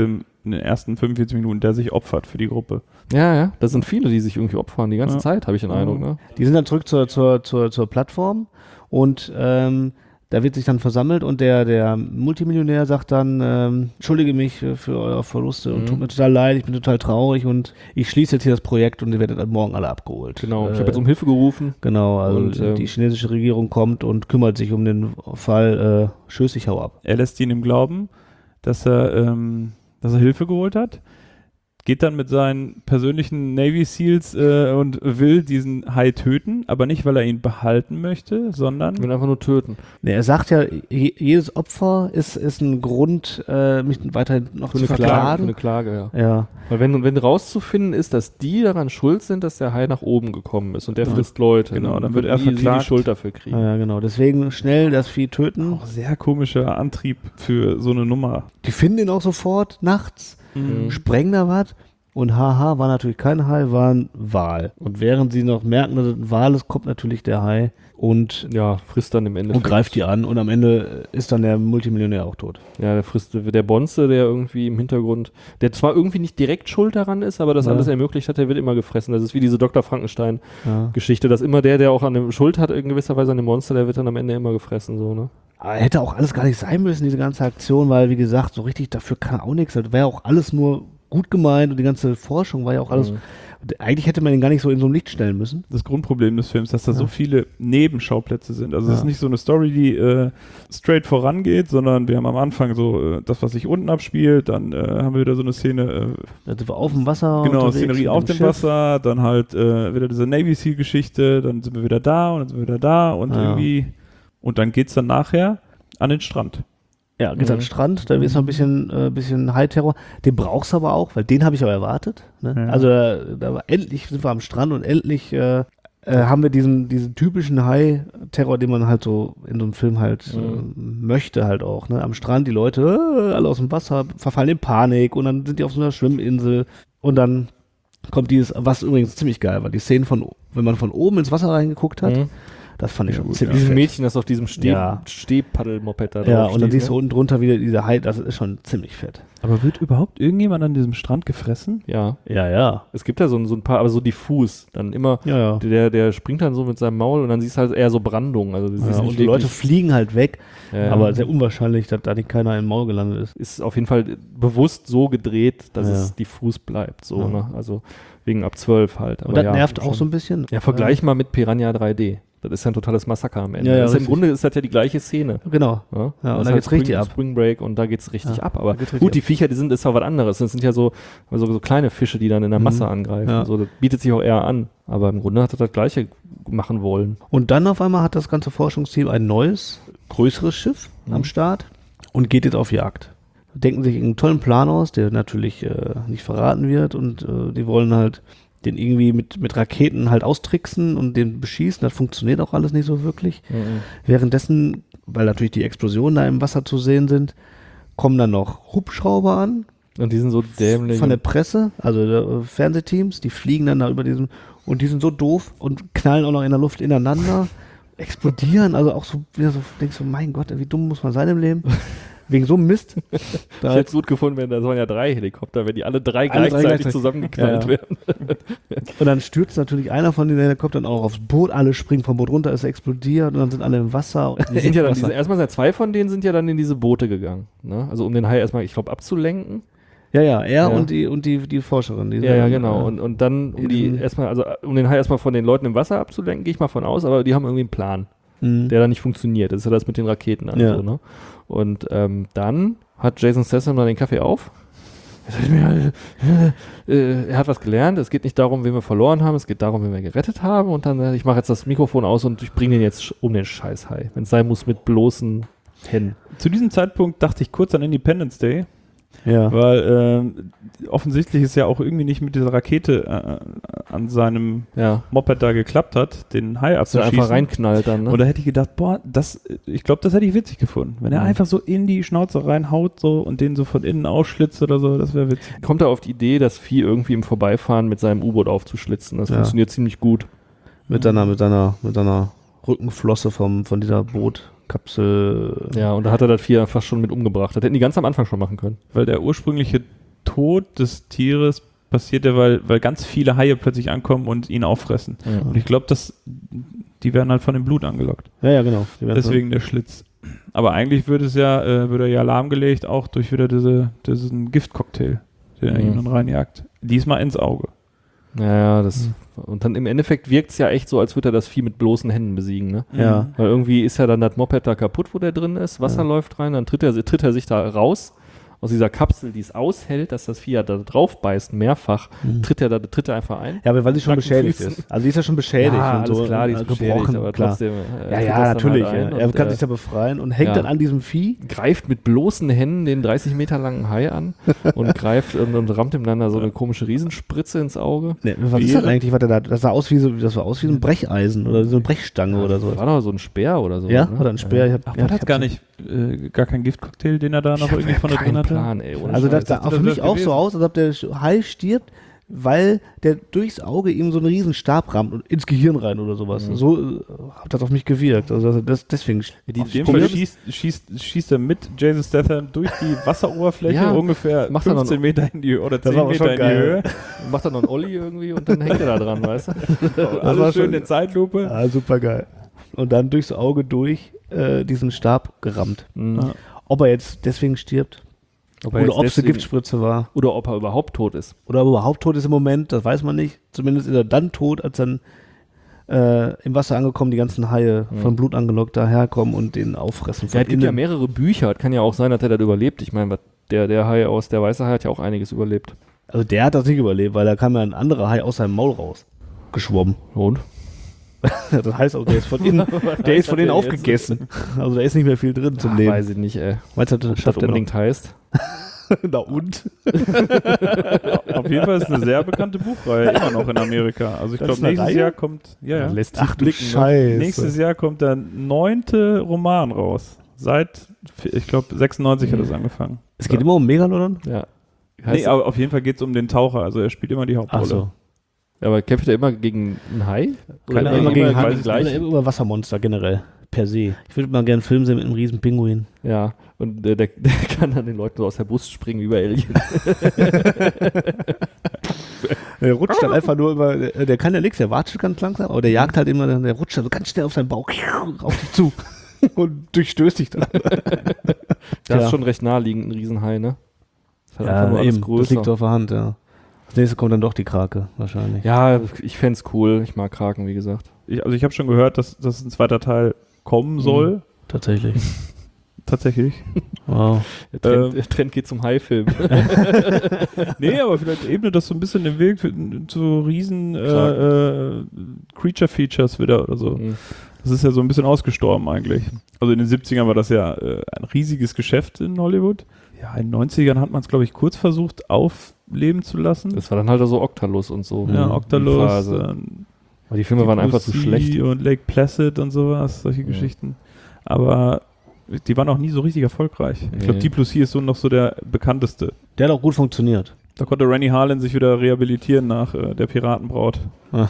Speaker 4: in den ersten fünfundvierzig Minuten, der sich opfert für die Gruppe.
Speaker 3: Ja, ja, das sind viele, die sich irgendwie opfern, die ganze
Speaker 4: Ja.
Speaker 3: Zeit, habe ich den Eindruck. Ne?
Speaker 2: Die sind dann zurück zur, zur, zur, zur Plattform und ähm, da wird sich dann versammelt und der, der Multimillionär sagt dann, ähm, entschuldige mich für, für eure Verluste und
Speaker 3: Mhm.
Speaker 2: tut mir total leid, ich bin total traurig und ich schließe jetzt hier das Projekt und ihr werdet dann morgen alle abgeholt.
Speaker 3: Genau, ich
Speaker 2: Äh,
Speaker 3: habe jetzt um Hilfe gerufen.
Speaker 2: Genau, also
Speaker 3: Und, ähm,
Speaker 2: die chinesische Regierung kommt und kümmert sich um den Fall, äh, tschüss, ich hau ab.
Speaker 4: Er lässt ihn im Glauben, dass er, ähm, dass er Hilfe geholt hat, geht dann mit seinen persönlichen Navy Seals äh, und will diesen Hai töten, aber nicht, weil er ihn behalten möchte, sondern
Speaker 3: Ich will einfach nur töten.
Speaker 2: Nee, er sagt ja, je, jedes Opfer ist, ist ein Grund, äh, mich weiterhin noch
Speaker 3: Für
Speaker 2: zu
Speaker 3: eine, Klage, für
Speaker 2: verklagen.
Speaker 3: eine Klage, ja.
Speaker 2: Ja,
Speaker 3: Weil wenn, wenn rauszufinden ist, dass die daran schuld sind, dass der Hai nach oben gekommen ist und der
Speaker 2: Ja.
Speaker 3: frisst Leute,
Speaker 4: Genau, dann wird
Speaker 3: würden
Speaker 4: er
Speaker 3: die, sie die
Speaker 4: verklagt.
Speaker 3: Schuld dafür kriegen.
Speaker 2: ja, genau. Deswegen schnell das Vieh töten.
Speaker 4: auch sehr komischer Antrieb für so eine Nummer.
Speaker 2: Die finden ihn auch sofort nachts,
Speaker 3: Mhm.
Speaker 2: sprengen da was. Und haha, war natürlich kein Hai, war ein Wal. Und während sie noch merken, dass es ein Wal ist, kommt natürlich der Hai und,
Speaker 3: Ja, frisst dann im Endeffekt.
Speaker 2: und greift die an. Und am Ende ist dann der Multimillionär auch tot.
Speaker 3: Ja, der frisst der Bonze, der irgendwie im Hintergrund, der zwar irgendwie nicht direkt schuld daran ist, aber das
Speaker 2: Ja.
Speaker 3: alles ermöglicht hat, der wird immer gefressen. Das ist wie diese Doktor Frankenstein-Geschichte,
Speaker 2: Ja.
Speaker 3: dass immer der, der auch an dem Schuld hat, in gewisser Weise an dem Monster, der wird dann am Ende immer gefressen, so, ne?
Speaker 2: Aber hätte auch alles gar nicht sein müssen, diese ganze Aktion, weil, wie gesagt, so richtig dafür kann er auch nichts. Das wäre auch alles nur gut gemeint und die ganze Forschung war ja auch alles.
Speaker 3: Mhm.
Speaker 2: Eigentlich hätte man ihn gar nicht so in so ein Licht stellen müssen.
Speaker 4: Das Grundproblem des Films, dass da so
Speaker 2: Ja.
Speaker 4: viele Nebenschauplätze sind. Also es
Speaker 2: Ja.
Speaker 4: ist nicht so eine Story, die äh, straight vorangeht, sondern wir haben am Anfang so äh, das, was sich unten abspielt, dann äh, haben wir wieder so eine Szene, äh,
Speaker 2: Da sind wir auf dem Wasser.
Speaker 4: genau,
Speaker 2: unterwegs
Speaker 4: Szenerie
Speaker 2: mit
Speaker 4: auf dem
Speaker 2: Schiff.
Speaker 4: Wasser, dann halt äh, wieder diese Navy Seal Geschichte, dann sind wir wieder da und dann sind wir wieder da und
Speaker 2: Ja.
Speaker 4: irgendwie und dann geht's dann nachher an den Strand.
Speaker 2: Ja, geht's
Speaker 3: Mhm.
Speaker 2: an den Strand, da ist noch ein bisschen, äh, bisschen High-Terror. Den brauchst du aber auch, weil den habe ich auch erwartet. Ne?
Speaker 4: Ja.
Speaker 2: Also da, da war endlich sind wir am Strand und endlich äh, äh, haben wir diesen, diesen typischen High-Terror, den man halt so in so einem Film halt
Speaker 3: Mhm.
Speaker 2: äh, möchte halt auch. Ne? Am Strand die Leute äh, alle aus dem Wasser verfallen in Panik und dann sind die auf so einer Schwimminsel und dann kommt dieses, was übrigens ziemlich geil war, die Szenen von, wenn man von oben ins Wasser reingeguckt hat,
Speaker 3: Mhm.
Speaker 2: das fand ich
Speaker 4: Ja,
Speaker 2: schon
Speaker 4: gut,
Speaker 2: ziemlich
Speaker 3: Dieses
Speaker 2: fett.
Speaker 3: Mädchen, das auf diesem Steh
Speaker 2: Ja.
Speaker 3: Stehpaddelmoped da
Speaker 2: Ja,
Speaker 3: drauf
Speaker 2: und dann
Speaker 3: steht,
Speaker 2: siehst du
Speaker 3: ne?
Speaker 2: unten drunter wieder diese High, das ist schon ziemlich fett.
Speaker 4: Aber wird überhaupt irgendjemand an diesem Strand gefressen?
Speaker 3: Ja,
Speaker 2: Ja, ja.
Speaker 3: es gibt ja so, ein- so ein paar, aber so diffus. Dann immer,
Speaker 2: Ja, ja.
Speaker 3: der, der springt dann so mit seinem Maul und dann siehst du halt eher so Brandung. Also du siehst
Speaker 2: Ja,
Speaker 3: nicht
Speaker 2: und die Leute
Speaker 3: wirklich-
Speaker 2: fliegen halt weg,
Speaker 3: Ja,
Speaker 2: aber sehr unwahrscheinlich, dass da nicht keiner im Maul gelandet ist.
Speaker 3: ist auf jeden Fall bewusst so gedreht, dass
Speaker 2: Ja.
Speaker 3: es diffus bleibt. So,
Speaker 2: Ja.
Speaker 3: ne? Also wegen ab zwölf halt. Aber
Speaker 2: Und das
Speaker 3: ja,
Speaker 2: nervt auch
Speaker 3: schon.
Speaker 2: so ein bisschen.
Speaker 3: Ja, vergleich mal mit Piranha drei D. Das ist ja ein totales Massaker am Ende.
Speaker 2: Ja, ja,
Speaker 3: das ist Im
Speaker 2: richtig.
Speaker 3: Grunde ist das ja die gleiche Szene.
Speaker 2: Genau.
Speaker 3: Ja,
Speaker 2: Ja, und
Speaker 3: Das
Speaker 2: da
Speaker 3: ist
Speaker 2: geht's
Speaker 3: Spring,
Speaker 2: richtig ab.
Speaker 3: Spring Break und da geht's richtig
Speaker 2: Ja,
Speaker 3: ab. Aber
Speaker 2: da geht's richtig
Speaker 3: gut, die
Speaker 2: ab.
Speaker 3: Viecher, die sind, ist ja was anderes. Das sind ja so, so, so kleine Fische, die dann in der
Speaker 2: Mhm.
Speaker 3: Masse angreifen.
Speaker 2: Ja.
Speaker 3: So, das bietet sich auch eher an. Aber im Grunde hat er das Gleiche machen wollen.
Speaker 2: Und dann auf einmal hat das ganze Forschungsteam ein neues, größeres Schiff
Speaker 3: Mhm.
Speaker 2: am Start und geht jetzt auf Jagd. Denken sich einen tollen Plan aus, der natürlich äh, nicht verraten wird und äh, die wollen halt den irgendwie mit, mit Raketen halt austricksen und den beschießen. Das funktioniert auch alles nicht so wirklich. Währenddessen, weil natürlich die Explosionen da im Wasser zu sehen sind, kommen dann noch Hubschrauber an
Speaker 3: Und die sind so dämlich.
Speaker 2: von der Presse, also der, äh, Fernsehteams, die fliegen dann da über diesen und die sind so doof und knallen auch noch in der Luft ineinander, explodieren, also auch so, wieder so, denkst du, mein Gott, wie dumm muss man sein im Leben? Wegen so einem Mist.
Speaker 3: Ich
Speaker 2: Da
Speaker 3: hätte es gut gefunden, wenn da waren ja drei Helikopter, wenn die alle drei
Speaker 2: Alle drei
Speaker 3: gleichzeitig
Speaker 2: gleichzeitig.
Speaker 3: zusammengeknallt
Speaker 2: Ja, ja.
Speaker 3: werden.
Speaker 2: Und dann stürzt natürlich einer von den Helikoptern auch aufs Boot, alle springen vom Boot runter, es explodiert und dann sind alle im Wasser.
Speaker 3: Die sind ja dann,
Speaker 2: Wasser.
Speaker 3: diese, erstmal sind zwei von denen sind ja dann in diese Boote gegangen. Ne? Also um den Hai erstmal, ich glaube, abzulenken.
Speaker 2: Ja, ja, er
Speaker 3: Ja.
Speaker 2: und die und die, die Forscherin. Die
Speaker 3: Ja, ja,
Speaker 2: sind,
Speaker 3: genau.
Speaker 2: äh,
Speaker 3: Und, und dann, um die
Speaker 2: diesen-
Speaker 3: erstmal, also um den Hai erstmal von den Leuten im Wasser abzulenken, gehe ich mal von aus, aber die haben irgendwie einen Plan,
Speaker 2: mh.
Speaker 3: der dann nicht funktioniert. Das ist ja das mit den Raketen an.
Speaker 2: Ja.
Speaker 3: So, ne? Und ähm, dann hat Jason Statham dann den Kaffee auf. Er sagt mir, äh, äh, er hat was gelernt. Es geht nicht darum, wen wir verloren haben, es geht darum, wen wir gerettet haben. Und dann, äh, ich mache jetzt das Mikrofon aus und ich bringe den jetzt sch- um den Scheißhai. Wenn es sein muss, mit bloßen Händen.
Speaker 4: Zu diesem Zeitpunkt dachte ich kurz an Independence Day,
Speaker 2: Ja.
Speaker 4: weil ähm, offensichtlich es ja auch irgendwie nicht mit dieser Rakete äh, an seinem
Speaker 3: Ja.
Speaker 4: Moped da geklappt hat, den Hai
Speaker 3: Dass er
Speaker 4: abzuschießen.
Speaker 3: einfach reinknallt dann. Ne?
Speaker 4: Und da hätte ich gedacht, boah, das, ich glaube, das hätte ich witzig gefunden. Wenn er
Speaker 3: Mhm.
Speaker 4: einfach so in die Schnauze reinhaut so und den so von innen ausschlitzt oder so, das wäre witzig.
Speaker 3: Kommt er auf die Idee, das Vieh irgendwie im Vorbeifahren mit seinem U-Boot aufzuschlitzen. Das
Speaker 2: Ja.
Speaker 3: funktioniert ziemlich gut.
Speaker 2: Mit seiner, mit seiner, mit seiner Rückenflosse vom, von dieser Bootkapsel.
Speaker 3: Ja, und da hat er das Vieh fast schon mit umgebracht. Das hätten die ganz am Anfang schon machen können.
Speaker 4: Weil der ursprüngliche Tod des Tieres passiert ja, weil, weil ganz viele Haie plötzlich ankommen und ihn auffressen.
Speaker 2: Ja.
Speaker 4: Und ich glaube, dass die werden halt von dem Blut angelockt.
Speaker 2: Ja, ja, genau. Die werden
Speaker 4: Deswegen der Schlitz. Aber eigentlich würde es ja, äh, würde er ja lahmgelegt, auch durch wieder diese, diesen Giftcocktail, den er
Speaker 3: Mhm.
Speaker 4: ihm dann reinjagt. Diesmal ins Auge.
Speaker 3: Naja, das. Und dann im Endeffekt wirkt es ja echt so, als würde er das Vieh mit bloßen Händen besiegen, ne?
Speaker 2: Ja.
Speaker 3: Weil irgendwie ist ja dann das Moped da kaputt, wo der drin ist, Wasser
Speaker 2: Ja.
Speaker 3: läuft rein, dann tritt er, tritt er sich da raus aus dieser Kapsel, die es aushält, dass das Vieh ja da drauf beißt, mehrfach,
Speaker 2: Mhm.
Speaker 3: tritt er da tritt er einfach ein.
Speaker 2: Ja, aber weil sie schon
Speaker 3: Nacken,
Speaker 2: beschädigt
Speaker 3: Füßen.
Speaker 2: ist. Also die ist ja schon beschädigt
Speaker 3: ja,
Speaker 2: und
Speaker 3: alles
Speaker 2: so.
Speaker 3: klar, die
Speaker 2: äh,
Speaker 3: ist beschädigt, aber
Speaker 2: klar.
Speaker 3: trotzdem.
Speaker 2: Ja,
Speaker 3: äh, tritt
Speaker 2: ja,
Speaker 3: das dann
Speaker 2: natürlich.
Speaker 3: halt ein
Speaker 2: ja. Er
Speaker 3: und,
Speaker 2: kann
Speaker 3: äh,
Speaker 2: sich da befreien und hängt
Speaker 3: ja.
Speaker 2: dann an diesem Vieh.
Speaker 3: greift mit bloßen Händen den dreißig Meter langen Hai an und greift und, und rammt ihm dann da so eine komische Riesenspritze ins Auge.
Speaker 2: Ne, was
Speaker 4: Wie
Speaker 2: ist das
Speaker 4: jeder-
Speaker 2: eigentlich? Was der da, das sah aus wie so, das sah aus wie so ein Brecheisen oder so eine Brechstange oder so.
Speaker 3: War doch so ein Speer oder so.
Speaker 2: Ja,
Speaker 3: ne?
Speaker 2: oder ein Speer. Ich hab,
Speaker 4: Ach,
Speaker 2: ja,
Speaker 4: man
Speaker 2: ich
Speaker 4: hat
Speaker 2: hab
Speaker 4: gar
Speaker 2: so-
Speaker 4: nicht, äh, gar keinen Giftcocktail, den er da noch
Speaker 3: Ich hab
Speaker 4: irgendwie von da drin
Speaker 3: keinen
Speaker 4: hatte.
Speaker 3: Plan, ey. ohne
Speaker 2: Also das
Speaker 3: Scheiß.
Speaker 2: sah
Speaker 4: das
Speaker 2: für
Speaker 4: ist
Speaker 2: mich
Speaker 4: das
Speaker 2: auch
Speaker 4: gewesen.
Speaker 2: so aus, als ob der Hai stirbt, weil der durchs Auge ihm so einen riesen Stab rammt und ins Gehirn rein oder sowas.
Speaker 3: Mhm.
Speaker 2: So äh, hat das auf mich gewirkt. Also das, das deswegen.
Speaker 3: Die-
Speaker 4: In dem
Speaker 3: Problem
Speaker 4: Fall
Speaker 3: ist-
Speaker 4: schießt, schießt, schießt er mit Jason Statham durch die Wasseroberfläche
Speaker 3: Ja,
Speaker 4: ungefähr
Speaker 3: macht er noch-
Speaker 4: fünfzehn Meter in die oder
Speaker 2: Das
Speaker 4: zehn
Speaker 2: war aber
Speaker 4: Meter
Speaker 2: schon
Speaker 4: in die
Speaker 2: geil.
Speaker 4: Höhe.
Speaker 3: Macht er noch einen Olli irgendwie und dann hängt er da dran, weißt du?
Speaker 2: war
Speaker 4: Alles schön
Speaker 2: schon-
Speaker 4: in Zeitlupe.
Speaker 2: Ah, super geil. Und dann durchs Auge durch äh, diesen Stab gerammt.
Speaker 3: Mhm.
Speaker 4: Ja.
Speaker 2: Ob er jetzt deswegen stirbt
Speaker 3: Ob er
Speaker 2: oder
Speaker 3: jetzt
Speaker 2: ob es eine
Speaker 3: deswegen-
Speaker 2: Giftspritze war
Speaker 3: Oder ob er überhaupt tot ist.
Speaker 2: oder ob er überhaupt tot ist im Moment, das weiß man nicht. Zumindest ist er dann tot, als dann äh, im Wasser angekommen die ganzen Haie
Speaker 3: Mhm.
Speaker 2: von Blut angelockt daherkommen und den auffressen.
Speaker 3: Ja,
Speaker 2: von
Speaker 3: es gibt ja
Speaker 2: innen.
Speaker 3: mehrere Bücher. Es kann ja auch sein, dass er das überlebt. Ich meine, was- der, der Hai aus der Weiße Hai hat ja auch einiges überlebt.
Speaker 2: Also der hat das nicht überlebt, weil da kam ja ein anderer Hai aus seinem Maul raus. Geschwommen.
Speaker 3: Und?
Speaker 2: Das heißt auch, der ist von innen, der ist von
Speaker 3: der
Speaker 2: innen
Speaker 3: jetzt?
Speaker 2: aufgegessen. Also da ist nicht mehr viel drin zum
Speaker 3: Ach,
Speaker 2: Leben.
Speaker 3: weiß ich nicht, ey.
Speaker 2: Meinst du, das
Speaker 3: Was das
Speaker 2: schafft er noch?
Speaker 3: unbedingt heißt.
Speaker 2: Na und?
Speaker 4: Auf jeden Fall ist eine sehr bekannte Buchreihe immer noch in Amerika. Also ich
Speaker 2: Das
Speaker 4: glaube,
Speaker 2: ist eine
Speaker 4: nächstes
Speaker 2: Reihe?
Speaker 4: Jahr kommt, ja, ja.
Speaker 3: Lässt sich
Speaker 2: Ach du
Speaker 3: blicken, ne?
Speaker 2: Scheiße.
Speaker 4: Nächstes Jahr kommt der neunte Roman raus. Seit, ich glaube, sechsundneunzig hat es angefangen.
Speaker 2: Es geht immer um Megalodon?
Speaker 3: Ja.
Speaker 4: Nee,
Speaker 3: Heißt,
Speaker 4: aber auf jeden Fall geht es um den Taucher. Also er spielt immer die Hauptrolle.
Speaker 2: Ach so.
Speaker 3: aber kämpft er immer gegen einen Hai?
Speaker 4: Keine
Speaker 3: Oder
Speaker 4: Ahnung,
Speaker 2: Immer gegen
Speaker 4: weiß
Speaker 2: Hai,
Speaker 4: ich
Speaker 2: oder
Speaker 4: nicht.
Speaker 2: immer über Wassermonster generell. Per se. Ich würde mal gerne einen Film sehen mit einem riesen Pinguin.
Speaker 3: Ja, und äh, der, der kann dann den Leuten so aus der Brust springen wie bei Alien.
Speaker 2: Der rutscht dann einfach nur über, der, der kann ja nichts, der wartet ganz langsam, aber der jagt halt immer, der rutscht dann so ganz schnell auf seinen Bauch auf dich zu und durchstößt dich dann.
Speaker 3: Das
Speaker 2: Ja.
Speaker 3: ist schon recht naheliegend, ein Riesenhai, ne? Das ist halt
Speaker 2: Ja,
Speaker 3: einfach nur alles
Speaker 2: eben, das
Speaker 3: größer.
Speaker 2: liegt auf der Hand, ja. Als nächstes kommt dann doch die Krake, wahrscheinlich.
Speaker 3: Ja, ich fänd's cool. Ich mag Kraken, wie gesagt.
Speaker 4: Ich, also ich habe schon gehört, dass, dass ein zweiter Teil kommen soll.
Speaker 2: Tatsächlich.
Speaker 4: Tatsächlich.
Speaker 2: Wow.
Speaker 3: Der Trend,
Speaker 4: Ähm.
Speaker 3: der Trend geht zum Hai-Film.
Speaker 4: Nee, aber vielleicht ebnet das so ein bisschen den Weg für, zu riesen äh, äh, Creature-Features wieder oder so.
Speaker 3: Mhm.
Speaker 4: Das ist ja so ein bisschen ausgestorben eigentlich. Also in den siebzigern war das ja äh, ein riesiges Geschäft in Hollywood. Ja, in den neunzigern hat man es, glaube ich, kurz versucht aufleben zu lassen.
Speaker 3: Das war dann halt so Octalus und so.
Speaker 4: ja,
Speaker 2: Mhm.
Speaker 4: Octalus,
Speaker 3: Die Phase.
Speaker 4: ähm,
Speaker 3: Aber die Filme waren einfach zu
Speaker 4: Deep
Speaker 3: schlecht.
Speaker 4: Sea und Lake Placid und sowas, solche
Speaker 3: Ja.
Speaker 4: Geschichten. Aber die waren auch nie so richtig erfolgreich. Ich glaube,
Speaker 3: Nee.
Speaker 4: Deep Blue Sea ist so noch so der bekannteste.
Speaker 2: Der hat auch gut funktioniert.
Speaker 4: Da konnte Rennie Harlin sich wieder rehabilitieren nach äh, der Piratenbraut.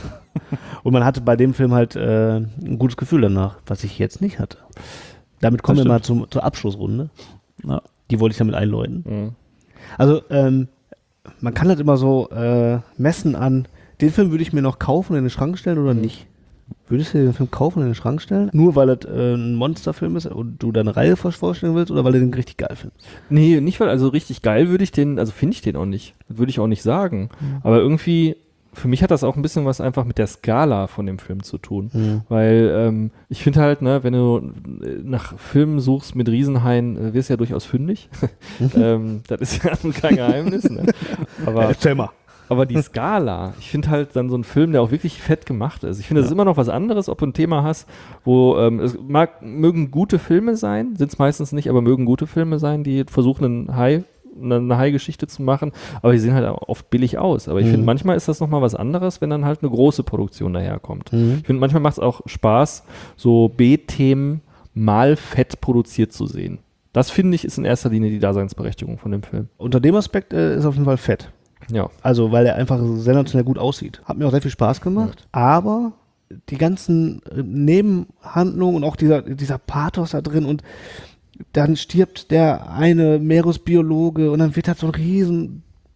Speaker 2: Und man hatte bei dem Film halt äh, ein gutes Gefühl danach, was ich jetzt nicht hatte. Damit kommen
Speaker 4: Das
Speaker 2: wir mal zum, zur Abschlussrunde.
Speaker 4: Ja.
Speaker 2: Die wollte ich damit einläuten.
Speaker 3: Mhm.
Speaker 2: Also, ähm, man kann halt immer so äh, messen an, den Film würde ich mir noch kaufen und in den Schrank stellen oder
Speaker 3: Mhm.
Speaker 2: nicht. Würdest du dir den Film kaufen und in den Schrank stellen? Nur weil das äh, ein Monsterfilm ist und du deine Reihe vorstellen willst oder weil du den richtig geil findest?
Speaker 3: Nee, nicht weil, also richtig geil würde ich den, also finde ich den auch nicht. Würde ich auch nicht sagen. Aber irgendwie, für mich hat das auch ein bisschen was einfach mit der Skala von dem Film zu tun.
Speaker 2: Mhm.
Speaker 3: Weil ähm, ich finde halt, ne, wenn du äh, nach Filmen suchst mit Riesenhaien, äh, wirst du ja durchaus fündig. ähm, das ist ja kein Geheimnis. Ne? Aber,
Speaker 2: Erzähl mal.
Speaker 3: aber die Skala, ich finde halt dann so ein Film, der auch wirklich fett gemacht ist. Ich finde, das ist immer noch was anderes, ob du ein Thema hast, wo ähm, es mag, mögen gute Filme sein, sind es meistens nicht, aber mögen gute Filme sein, die versuchen, einen Hai eine Hai-Geschichte zu machen, aber die sehen halt auch oft billig aus. Aber ich
Speaker 2: Mhm.
Speaker 3: finde, manchmal ist das nochmal was anderes, wenn dann halt eine große Produktion daherkommt.
Speaker 2: Mhm.
Speaker 3: Ich finde, manchmal macht es auch Spaß, so B-Themen mal fett produziert zu sehen. Das, finde ich, ist in erster Linie die Daseinsberechtigung von dem Film.
Speaker 2: Unter dem Aspekt äh, ist auf jeden Fall fett.
Speaker 3: Ja.
Speaker 2: Also, weil er einfach sensationell gut aussieht. Hat mir auch sehr viel Spaß gemacht. Aber die ganzen äh, Nebenhandlungen und auch dieser, dieser Pathos da drin und dann stirbt der eine Meeresbiologe und dann wird halt so ein riesen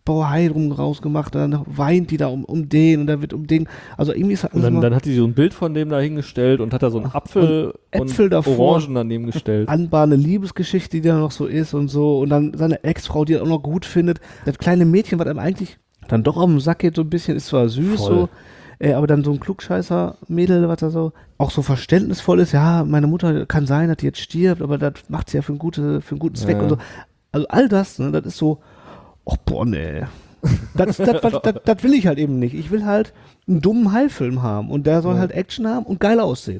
Speaker 2: Bohai drum rausgemacht, dann weint die da um, um den und da wird um den, also irgendwie ist das
Speaker 3: Und dann, dann hat die so ein Bild von dem da hingestellt und hat da so einen Apfel und,
Speaker 2: Äpfel
Speaker 3: und
Speaker 2: davor,
Speaker 3: Orangen daneben gestellt.
Speaker 2: anbahnende Liebesgeschichte, die da noch so ist und so und dann seine Ex-Frau, die er auch noch gut findet, das kleine Mädchen, was einem eigentlich dann doch auf den Sack geht so ein bisschen, ist zwar süß
Speaker 3: Voll.
Speaker 2: so, äh, aber dann so ein Klugscheißer-Mädel, was da so auch so verständnisvoll ist, ja, meine Mutter kann sein, dass die jetzt stirbt, aber das macht sie ja für einen, gute, für einen guten Zweck
Speaker 3: Ja.
Speaker 2: und so. Also all das, ne, das ist so, oh boah, nee. Das, das, das, das, das will ich halt eben nicht. Ich will halt einen dummen Hai-Film haben und der soll
Speaker 3: Ja.
Speaker 2: halt Action haben und geil aussehen.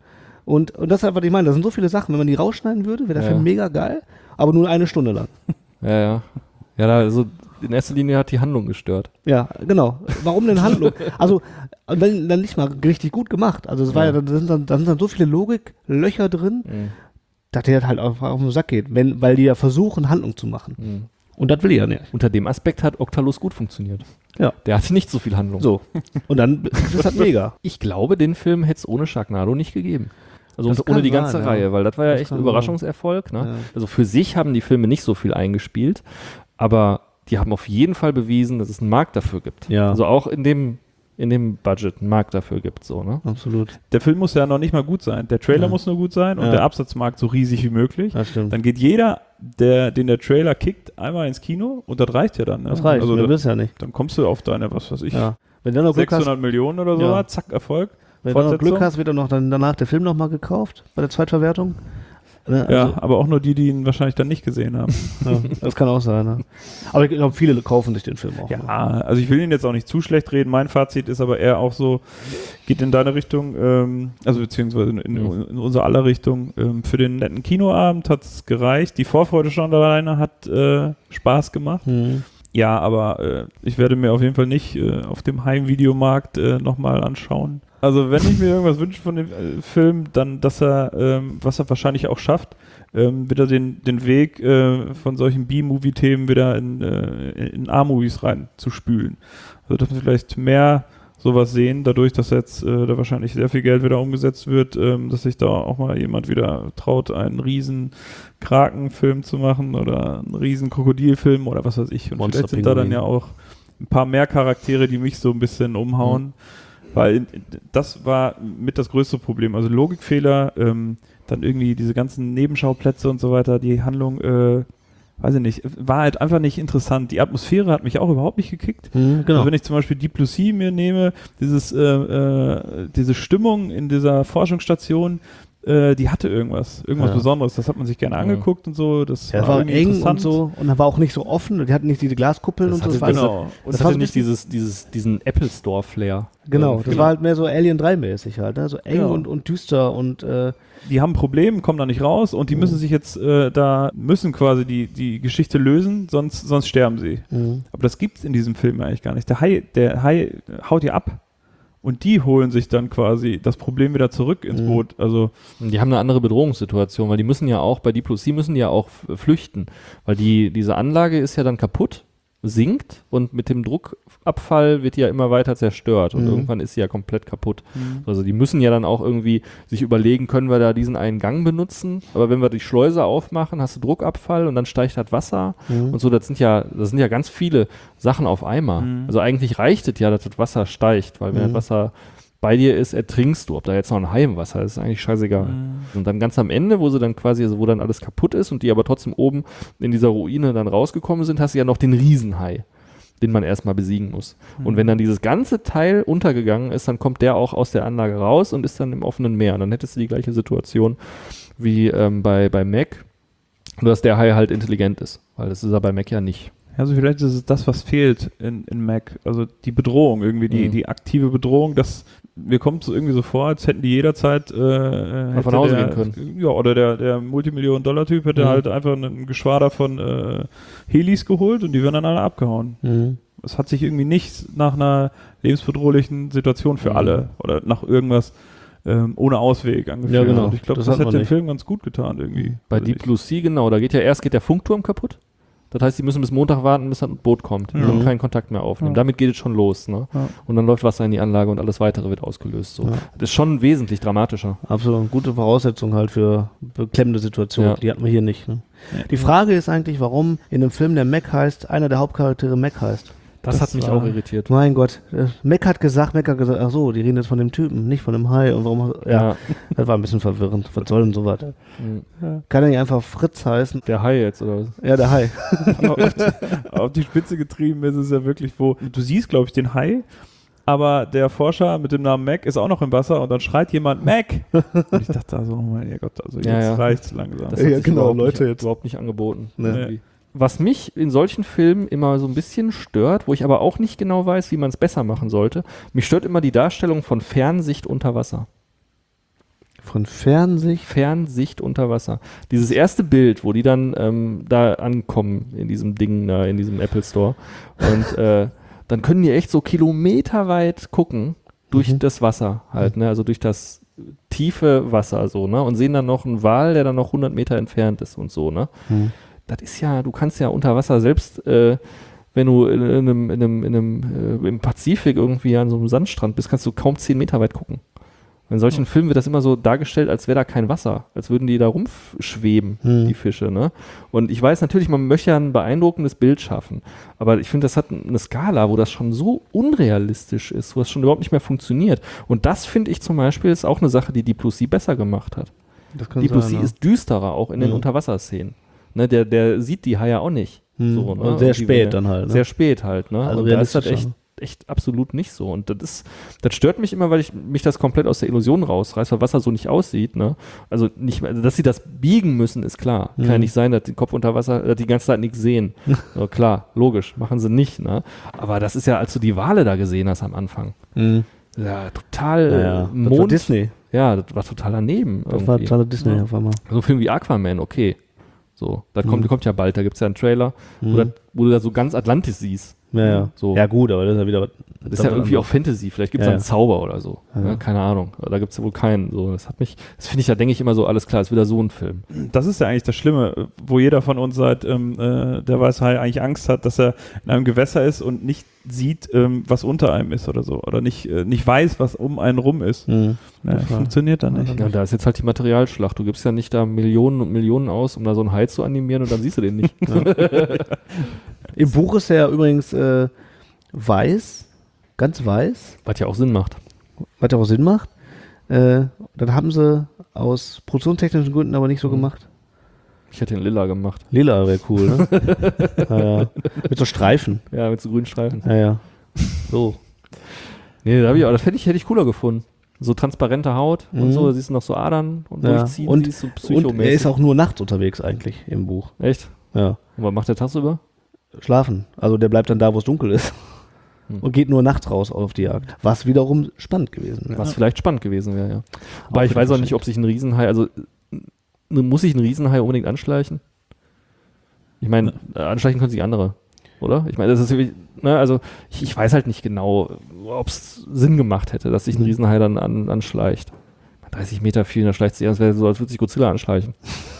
Speaker 2: Und, und das ist einfach, was ich meine, das sind so viele Sachen, wenn man die rausschneiden würde, wäre der
Speaker 3: Ja.
Speaker 2: Film mega geil, aber nur eine Stunde lang.
Speaker 3: Ja, ja. Ja, da, also in erster Linie hat die Handlung gestört.
Speaker 2: Ja, genau. Warum denn Handlung? Also, und dann, dann nicht mal richtig gut gemacht. Also, es war ja,
Speaker 3: Ja.
Speaker 2: da sind dann, da sind dann so viele Logiklöcher drin,
Speaker 3: Mhm.
Speaker 2: dass der halt auf, auf den Sack geht, wenn, weil die ja versuchen, Handlung zu machen.
Speaker 3: Mhm.
Speaker 2: Und das will ich ja nicht.
Speaker 3: Unter dem Aspekt hat Octalus gut funktioniert.
Speaker 2: Ja.
Speaker 3: Der hatte nicht so viel Handlung.
Speaker 2: So. Und dann ist das mega.
Speaker 3: Ich glaube, den Film hätte es ohne Sharknado nicht gegeben. Also
Speaker 2: Das
Speaker 3: und ohne
Speaker 2: kann
Speaker 3: die ganze
Speaker 2: sein, ja.
Speaker 3: Reihe, weil das war ja
Speaker 2: Das
Speaker 3: echt
Speaker 2: kann
Speaker 3: ein Überraschungserfolg. Ne?
Speaker 2: Ja.
Speaker 3: Also für sich haben die Filme nicht so viel eingespielt, aber die haben auf jeden Fall bewiesen, dass es einen Markt dafür gibt.
Speaker 2: Ja.
Speaker 3: Also auch in dem, in dem Budget einen Markt dafür gibt. So, ne?
Speaker 2: Absolut.
Speaker 4: Der Film muss ja noch nicht mal gut sein. Der Trailer
Speaker 2: Ja.
Speaker 4: muss nur gut sein und
Speaker 2: Ja.
Speaker 4: der Absatzmarkt so riesig wie möglich.
Speaker 2: Das stimmt.
Speaker 4: Dann geht jeder, der, den der Trailer kickt, einmal ins Kino und das reicht ja dann. Ne?
Speaker 2: Das reicht.
Speaker 4: Also
Speaker 2: Wir
Speaker 4: da,
Speaker 2: wissen ja nicht.
Speaker 4: dann kommst du auf deine, was weiß ich,
Speaker 2: Ja. Wenn du dann noch Glück hast,
Speaker 4: sechshundert Millionen oder so,
Speaker 2: Ja.
Speaker 4: zack, Erfolg.
Speaker 2: wenn du noch
Speaker 4: Fortsetzung.
Speaker 2: Glück hast, wird dann noch dann danach der Film nochmal gekauft bei der Zweitverwertung. Ne,
Speaker 4: Ja,
Speaker 2: also,
Speaker 4: aber auch nur die, die ihn wahrscheinlich dann nicht gesehen haben.
Speaker 2: ja, das kann auch sein. Ne? Aber ich glaube, viele kaufen sich den Film auch.
Speaker 4: Ja,
Speaker 2: Ne?
Speaker 4: also ich will ihn jetzt auch nicht zu schlecht reden. Mein Fazit ist aber eher auch so, geht in deine Richtung, ähm, also beziehungsweise in, in, in unsere aller Richtung. Ähm, für den netten Kinoabend hat es gereicht. Die Vorfreude schon alleine hat äh, Spaß gemacht.
Speaker 2: Hm.
Speaker 4: Ja, aber äh, ich werde mir auf jeden Fall nicht äh, auf dem Heimvideomarkt äh, nochmal anschauen. Also wenn ich mir irgendwas wünsche von dem äh, Film, dann, dass er, ähm, was er wahrscheinlich auch schafft, ähm, wieder den, den Weg äh, von solchen B-Movie-Themen wieder in, äh, in A-Movies reinzuspülen. Also dass wir vielleicht mehr sowas sehen, dadurch, dass jetzt äh, da wahrscheinlich sehr viel Geld wieder umgesetzt wird, ähm, dass sich da auch mal jemand wieder traut, einen riesen Krakenfilm zu machen oder einen riesen Krokodilfilm oder was weiß ich. Und vielleicht sind da dann ja auch ein paar mehr Charaktere, die mich so ein bisschen umhauen. Mhm. Weil in, das war mit das größte Problem. Also Logikfehler, ähm, dann irgendwie diese ganzen Nebenschauplätze und so weiter, die Handlung, äh, weiß ich nicht, war halt einfach nicht interessant. Die Atmosphäre hat mich auch überhaupt nicht gekickt.
Speaker 2: Hm, genau.
Speaker 4: Also wenn ich zum Beispiel Deep Blue Sea mir nehme, dieses, äh, äh, diese Stimmung in dieser Forschungsstation, äh, die hatte irgendwas, irgendwas
Speaker 2: Ja.
Speaker 4: Besonderes. Das hat man sich gerne
Speaker 3: Ja.
Speaker 4: angeguckt und so. Das
Speaker 2: Ja, es
Speaker 4: war,
Speaker 2: war
Speaker 4: irgendwie
Speaker 2: eng
Speaker 4: interessant.
Speaker 2: und so und er war auch nicht so offen. Die hatten nicht diese Glaskuppeln
Speaker 3: Das
Speaker 2: und so.
Speaker 3: hatte-
Speaker 2: Das war
Speaker 4: genau.
Speaker 2: so,
Speaker 3: Und
Speaker 2: das
Speaker 3: das
Speaker 2: war
Speaker 3: hatte
Speaker 2: so
Speaker 3: nicht
Speaker 2: bisschen-
Speaker 3: dieses, dieses, diesen Apple Store Flair.
Speaker 2: Genau,
Speaker 3: Irgendwie.
Speaker 2: das war halt mehr so Alien drei mäßig halt, ne? So eng
Speaker 4: Ja.
Speaker 2: und, und düster und äh,
Speaker 4: Die haben ein Problem, kommen da nicht raus und die
Speaker 2: Mhm.
Speaker 4: müssen sich jetzt äh, da, müssen quasi die, die Geschichte lösen, sonst, sonst sterben sie.
Speaker 2: mhm.
Speaker 4: Aber das gibt's in diesem Film eigentlich gar nicht. Der Hai, der Hai haut ihr ab und die holen sich dann quasi das Problem wieder zurück ins
Speaker 2: Mhm.
Speaker 4: Boot. Also
Speaker 3: Und die haben eine andere Bedrohungssituation, weil die müssen ja auch, bei Deep Blue Sea müssen die ja auch f- flüchten, weil die, diese Anlage ist ja dann kaputt, sinkt und mit dem Druckabfall wird die ja immer weiter zerstört und
Speaker 2: Mhm.
Speaker 3: irgendwann ist sie ja komplett kaputt. Also die müssen ja dann auch irgendwie sich überlegen, können wir da diesen einen Gang benutzen, aber wenn wir die Schleuse aufmachen, hast du Druckabfall und dann steigt das Wasser
Speaker 2: Mhm.
Speaker 3: und so, das sind ja, das sind ja ganz viele Sachen auf einmal.
Speaker 4: Mhm.
Speaker 3: Also eigentlich reicht es ja, dass das Wasser steigt, weil wenn
Speaker 2: Mhm.
Speaker 3: das Wasser bei dir ist, ertrinkst du. Ob da jetzt noch ein Hai im Wasser ist, ist eigentlich scheißegal. Und dann ganz am Ende, wo sie dann quasi, also wo dann alles kaputt ist und die aber trotzdem oben in dieser Ruine dann rausgekommen sind, hast du ja noch den Riesenhai, den man erstmal besiegen muss. Und wenn dann dieses ganze Teil untergegangen ist, dann kommt der auch aus der Anlage raus und ist dann im offenen Meer. Und dann hättest du die gleiche Situation wie ähm, bei, bei Mac, nur dass der Hai halt intelligent ist, weil das ist er bei Mac ja nicht.
Speaker 4: Also vielleicht ist es das, was fehlt in, in Mac. Also die Bedrohung, irgendwie die,
Speaker 3: Mhm.
Speaker 4: die aktive Bedrohung, dass mir kommt es irgendwie so vor, als hätten die jederzeit äh, hätte
Speaker 3: von Hause
Speaker 4: der,
Speaker 3: gehen können.
Speaker 4: Ja, oder der, der Multimillionen-Dollar-Typ hätte
Speaker 3: Mhm.
Speaker 4: halt einfach ein Geschwader von äh, Helis geholt und die wären dann alle abgehauen.
Speaker 2: Mhm.
Speaker 4: Es hat sich irgendwie nicht nach einer lebensbedrohlichen Situation für
Speaker 3: Mhm.
Speaker 4: alle oder nach irgendwas ähm, ohne Ausweg angefühlt.
Speaker 2: Ja, genau.
Speaker 4: Und ich glaube,
Speaker 2: Das
Speaker 4: das,
Speaker 2: hat
Speaker 4: hätte
Speaker 2: man
Speaker 4: dem
Speaker 2: nicht.
Speaker 4: Film ganz gut getan irgendwie.
Speaker 3: Bei
Speaker 4: Also
Speaker 3: Deep
Speaker 4: ich-
Speaker 3: Blue Sea, genau, da geht ja erst geht der Funkturm kaputt. Das heißt, die müssen bis Montag warten, bis ein Boot kommt. Die
Speaker 4: Ja.
Speaker 3: können keinen Kontakt mehr aufnehmen.
Speaker 4: Ja.
Speaker 3: Damit geht es schon los. Ne?
Speaker 4: Ja.
Speaker 3: Und dann läuft Wasser in die Anlage und alles Weitere wird ausgelöst. So.
Speaker 2: Ja.
Speaker 3: Das ist schon wesentlich dramatischer.
Speaker 2: Absolut. Gute Voraussetzung halt für, beklemmende Situation.
Speaker 3: Ja.
Speaker 2: Die hatten wir hier nicht. Ne?
Speaker 4: Ja.
Speaker 2: Die Frage ist eigentlich, warum in einem Film, der Mac heißt, einer der Hauptcharaktere Mac heißt.
Speaker 3: Das,
Speaker 4: Das
Speaker 3: hat mich
Speaker 4: war-
Speaker 3: auch irritiert.
Speaker 2: Mein Gott, äh, Mac hat gesagt, Mac hat gesagt, ach so, die reden jetzt von dem Typen, nicht von dem Hai. Und warum? Ja,
Speaker 3: Ja.
Speaker 2: das war ein bisschen verwirrend. Was soll denn sowas?
Speaker 3: Mhm.
Speaker 2: Kann er nicht einfach Fritz heißen?
Speaker 3: Der Hai jetzt, oder was?
Speaker 2: Ja, der Hai.
Speaker 4: Aber auf, die, auf die Spitze getrieben ist es ja wirklich, wo du siehst, glaube ich, den Hai, aber der Forscher mit dem Namen Mac ist auch noch im Wasser und dann schreit jemand Mac. Und ich dachte also, oh mein Gott, also jetzt
Speaker 3: Ja, ja.
Speaker 4: reicht's langsam.
Speaker 3: Das
Speaker 2: Ja,
Speaker 3: hat sich
Speaker 2: genau,
Speaker 3: überhaupt
Speaker 2: Leute
Speaker 3: nicht,
Speaker 2: jetzt.
Speaker 3: überhaupt nicht angeboten.
Speaker 2: Nee.
Speaker 3: irgendwie. Was mich in solchen Filmen immer so ein bisschen stört, wo ich aber auch nicht genau weiß, wie man es besser machen sollte, mich stört immer die Darstellung von Fernsicht unter Wasser.
Speaker 2: Von Fernsicht.
Speaker 3: Fernsicht unter Wasser. Dieses erste Bild, wo die dann ähm, da ankommen in diesem Ding, da, in diesem Apple Store. Und äh, dann können die echt so kilometerweit gucken durch
Speaker 2: Mhm.
Speaker 3: das Wasser halt, ne? Also durch das tiefe Wasser so, ne? Und sehen dann noch einen Wal, der dann noch hundert Meter entfernt ist und so, ne?
Speaker 2: Hm.
Speaker 3: Das ist ja, du kannst ja unter Wasser selbst, äh, wenn du in, in einem, in einem, in einem äh, im Pazifik irgendwie an so einem Sandstrand bist, kannst du kaum zehn Meter weit gucken. In solchen Filmen wird das immer so dargestellt, als wäre da kein Wasser, als würden die da rumschweben,
Speaker 2: Hm.
Speaker 3: die Fische, ne? Und ich weiß natürlich, man möchte ja ein beeindruckendes Bild schaffen, aber ich finde, das hat eine Skala, wo das schon so unrealistisch ist, wo das schon überhaupt nicht mehr funktioniert. Und das finde ich zum Beispiel ist auch eine Sache, die Deep Blue Sea besser gemacht hat.
Speaker 2: Das kann
Speaker 3: Deep Blue
Speaker 2: sein,
Speaker 3: Sea
Speaker 2: ja.
Speaker 3: ist düsterer, auch in den
Speaker 2: Mhm.
Speaker 3: Unterwasserszenen. Ne, der, der sieht die Haie auch nicht.
Speaker 2: Hm.
Speaker 3: So, ne?
Speaker 2: Und sehr
Speaker 3: Und die-
Speaker 2: spät dann halt. Ne?
Speaker 3: Sehr spät halt, ne?
Speaker 2: Also
Speaker 3: und da ist das
Speaker 2: realistischer.
Speaker 3: echt, echt absolut nicht so. Und das ist, das stört mich immer, weil ich mich das komplett aus der Illusion rausreißt, weil Wasser so nicht aussieht, ne? Also nicht, also dass sie das biegen müssen, ist klar. Kann ja
Speaker 2: Mhm.
Speaker 3: nicht sein, dass die Kopf unter Wasser, dass die ganze Zeit nichts sehen. So, klar, logisch, machen sie nicht, ne? Aber das ist ja, als du die Wale da gesehen hast am Anfang,
Speaker 2: Hm.
Speaker 3: ja, total
Speaker 2: Ja,
Speaker 3: äh,
Speaker 2: ja. Das war
Speaker 3: Mond.
Speaker 2: Disney.
Speaker 3: Ja, das war total daneben.
Speaker 2: Das war
Speaker 3: irgendwie.
Speaker 2: total Disney
Speaker 3: Ja.
Speaker 2: auf einmal.
Speaker 3: So ein Film wie Aquaman, okay. So, das kommt,
Speaker 2: Mhm.
Speaker 3: kommt ja bald, da gibt es ja einen Trailer, wo,
Speaker 2: Mhm.
Speaker 3: das, wo du da so ganz Atlantis siehst.
Speaker 2: Ja, ja.
Speaker 3: So.
Speaker 2: Ja, gut, aber das ist ja wieder was.
Speaker 3: Das ist ja irgendwie auch Fantasy, vielleicht gibt es
Speaker 2: Ja,
Speaker 3: einen
Speaker 2: ja.
Speaker 3: Zauber oder so.
Speaker 2: Ja,
Speaker 3: Ne?
Speaker 2: ja.
Speaker 3: Keine Ahnung. Da gibt es ja wohl keinen. So, das hat mich, das finde ich, da denke ich immer so, alles klar, ist wieder so ein Film.
Speaker 4: Das ist ja eigentlich das Schlimme, wo jeder von uns seit ähm, äh, der Weißhai eigentlich Angst hat, dass er in einem Gewässer ist und nicht sieht, ähm, was unter einem ist oder so. Oder nicht, äh, nicht weiß, was um einen rum ist.
Speaker 2: Mhm.
Speaker 4: Ja,
Speaker 2: Ja,
Speaker 4: funktioniert dann nicht.
Speaker 3: Ja, und da ist jetzt halt die Materialschlacht. Du gibst ja nicht da Millionen und Millionen aus, um da so einen Hai zu animieren und dann siehst du den nicht.
Speaker 2: Im Buch ist er ja übrigens äh, weiß, ganz weiß,
Speaker 3: Was ja auch Sinn macht.
Speaker 2: was ja auch Sinn macht. Äh, dann haben sie aus produktionstechnischen Gründen aber nicht so
Speaker 3: Mhm.
Speaker 2: gemacht.
Speaker 3: Ich hätte den Lila gemacht.
Speaker 2: Lila wäre cool, ne? ja, ja. Mit so Streifen.
Speaker 3: Ja, mit so grünen Streifen.
Speaker 2: Ja, ja. So.
Speaker 3: Nee, da hab ich, aber das hätte ich, hätte ich cooler gefunden. So transparente Haut und
Speaker 2: Mhm.
Speaker 3: so, da siehst du noch so Adern und
Speaker 2: Ja.
Speaker 3: durchziehen,
Speaker 2: Und-
Speaker 3: siehst du
Speaker 2: Und
Speaker 3: psychomäßig.
Speaker 2: er ist auch nur nachts unterwegs eigentlich im Buch.
Speaker 3: Echt?
Speaker 2: Ja.
Speaker 3: Und was macht der tagsüber?
Speaker 2: Schlafen. Also der bleibt dann da, wo es dunkel ist.
Speaker 3: Hm.
Speaker 2: Und geht nur nachts raus auf die Jagd. Was wiederum spannend gewesen wäre.
Speaker 3: Was vielleicht spannend gewesen wäre, ja. Aber
Speaker 2: Auch
Speaker 3: ich weiß auch
Speaker 2: wieder
Speaker 3: nicht, ob sich ein Riesenhai, also äh, muss sich ein Riesenhai unbedingt anschleichen? Ich meine, äh, anschleichen können sich andere, oder? Ich meine, das ist wirklich, ne, also ich, ich weiß halt nicht genau, ob es Sinn gemacht hätte, dass sich ein
Speaker 2: Mhm.
Speaker 3: Riesenhai dann an, anschleicht. dreißig Meter viel, da schleicht sich an, das wäre so, als würde sich Godzilla anschleichen.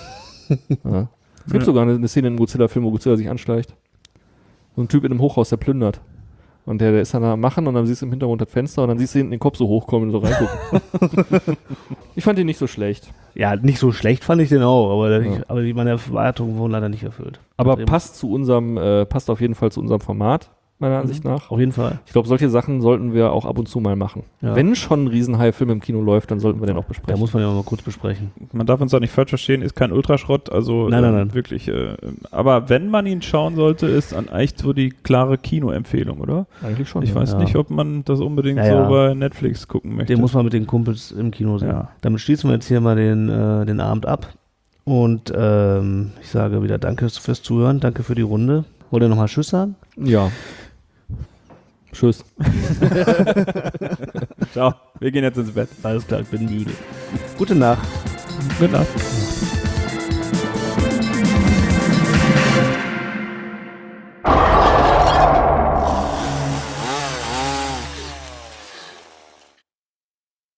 Speaker 3: ja. Es gibt
Speaker 4: Ja.
Speaker 3: sogar eine, eine Szene im Godzilla-Film, wo Godzilla sich anschleicht. So ein Typ in einem Hochhaus, der plündert. Und der, der ist dann am Machen und dann siehst du im Hintergrund das Fenster und dann siehst du hinten den Kopf so hochkommen und so reingucken. Ich fand ihn nicht so schlecht.
Speaker 2: Ja, nicht so schlecht fand ich den auch, aber,
Speaker 3: Ja.
Speaker 2: ich, aber die, meine Erwartungen wurden leider nicht erfüllt.
Speaker 3: Aber
Speaker 2: Eben.
Speaker 3: passt zu unserem, äh, passt auf jeden Fall zu unserem Format, meiner
Speaker 2: Mhm.
Speaker 3: Ansicht nach.
Speaker 2: Auf jeden Fall.
Speaker 3: Ich glaube, solche Sachen sollten wir auch ab und zu mal machen.
Speaker 2: Ja.
Speaker 3: Wenn schon ein Riesenhai-Film im Kino läuft, dann sollten wir den auch
Speaker 2: Da
Speaker 3: besprechen.
Speaker 2: muss man ja mal kurz besprechen.
Speaker 4: Man darf uns auch nicht falsch verstehen, ist kein Ultraschrott, also
Speaker 2: Nein, nein,
Speaker 4: äh,
Speaker 2: nein.
Speaker 4: wirklich. Äh, aber wenn man ihn schauen sollte, ist dann eigentlich so die klare Kinoempfehlung, oder?
Speaker 3: Eigentlich schon.
Speaker 4: Ich
Speaker 3: ja.
Speaker 4: weiß
Speaker 2: Ja.
Speaker 4: nicht, ob man das unbedingt
Speaker 2: Ja, ja.
Speaker 4: so bei Netflix gucken möchte.
Speaker 2: Den muss man mit den Kumpels im Kino sehen.
Speaker 4: Ja.
Speaker 2: Damit schließen wir jetzt hier mal den, äh, den Abend ab. Und ähm, ich sage wieder danke fürs Zuhören, danke für die Runde. Wollt ihr nochmal Tschüss sagen?
Speaker 3: Ja. Tschüss.
Speaker 4: Ciao, wir gehen jetzt ins Bett.
Speaker 2: Alles klar, ich bin müde. Gute Nacht.
Speaker 4: Gute Nacht.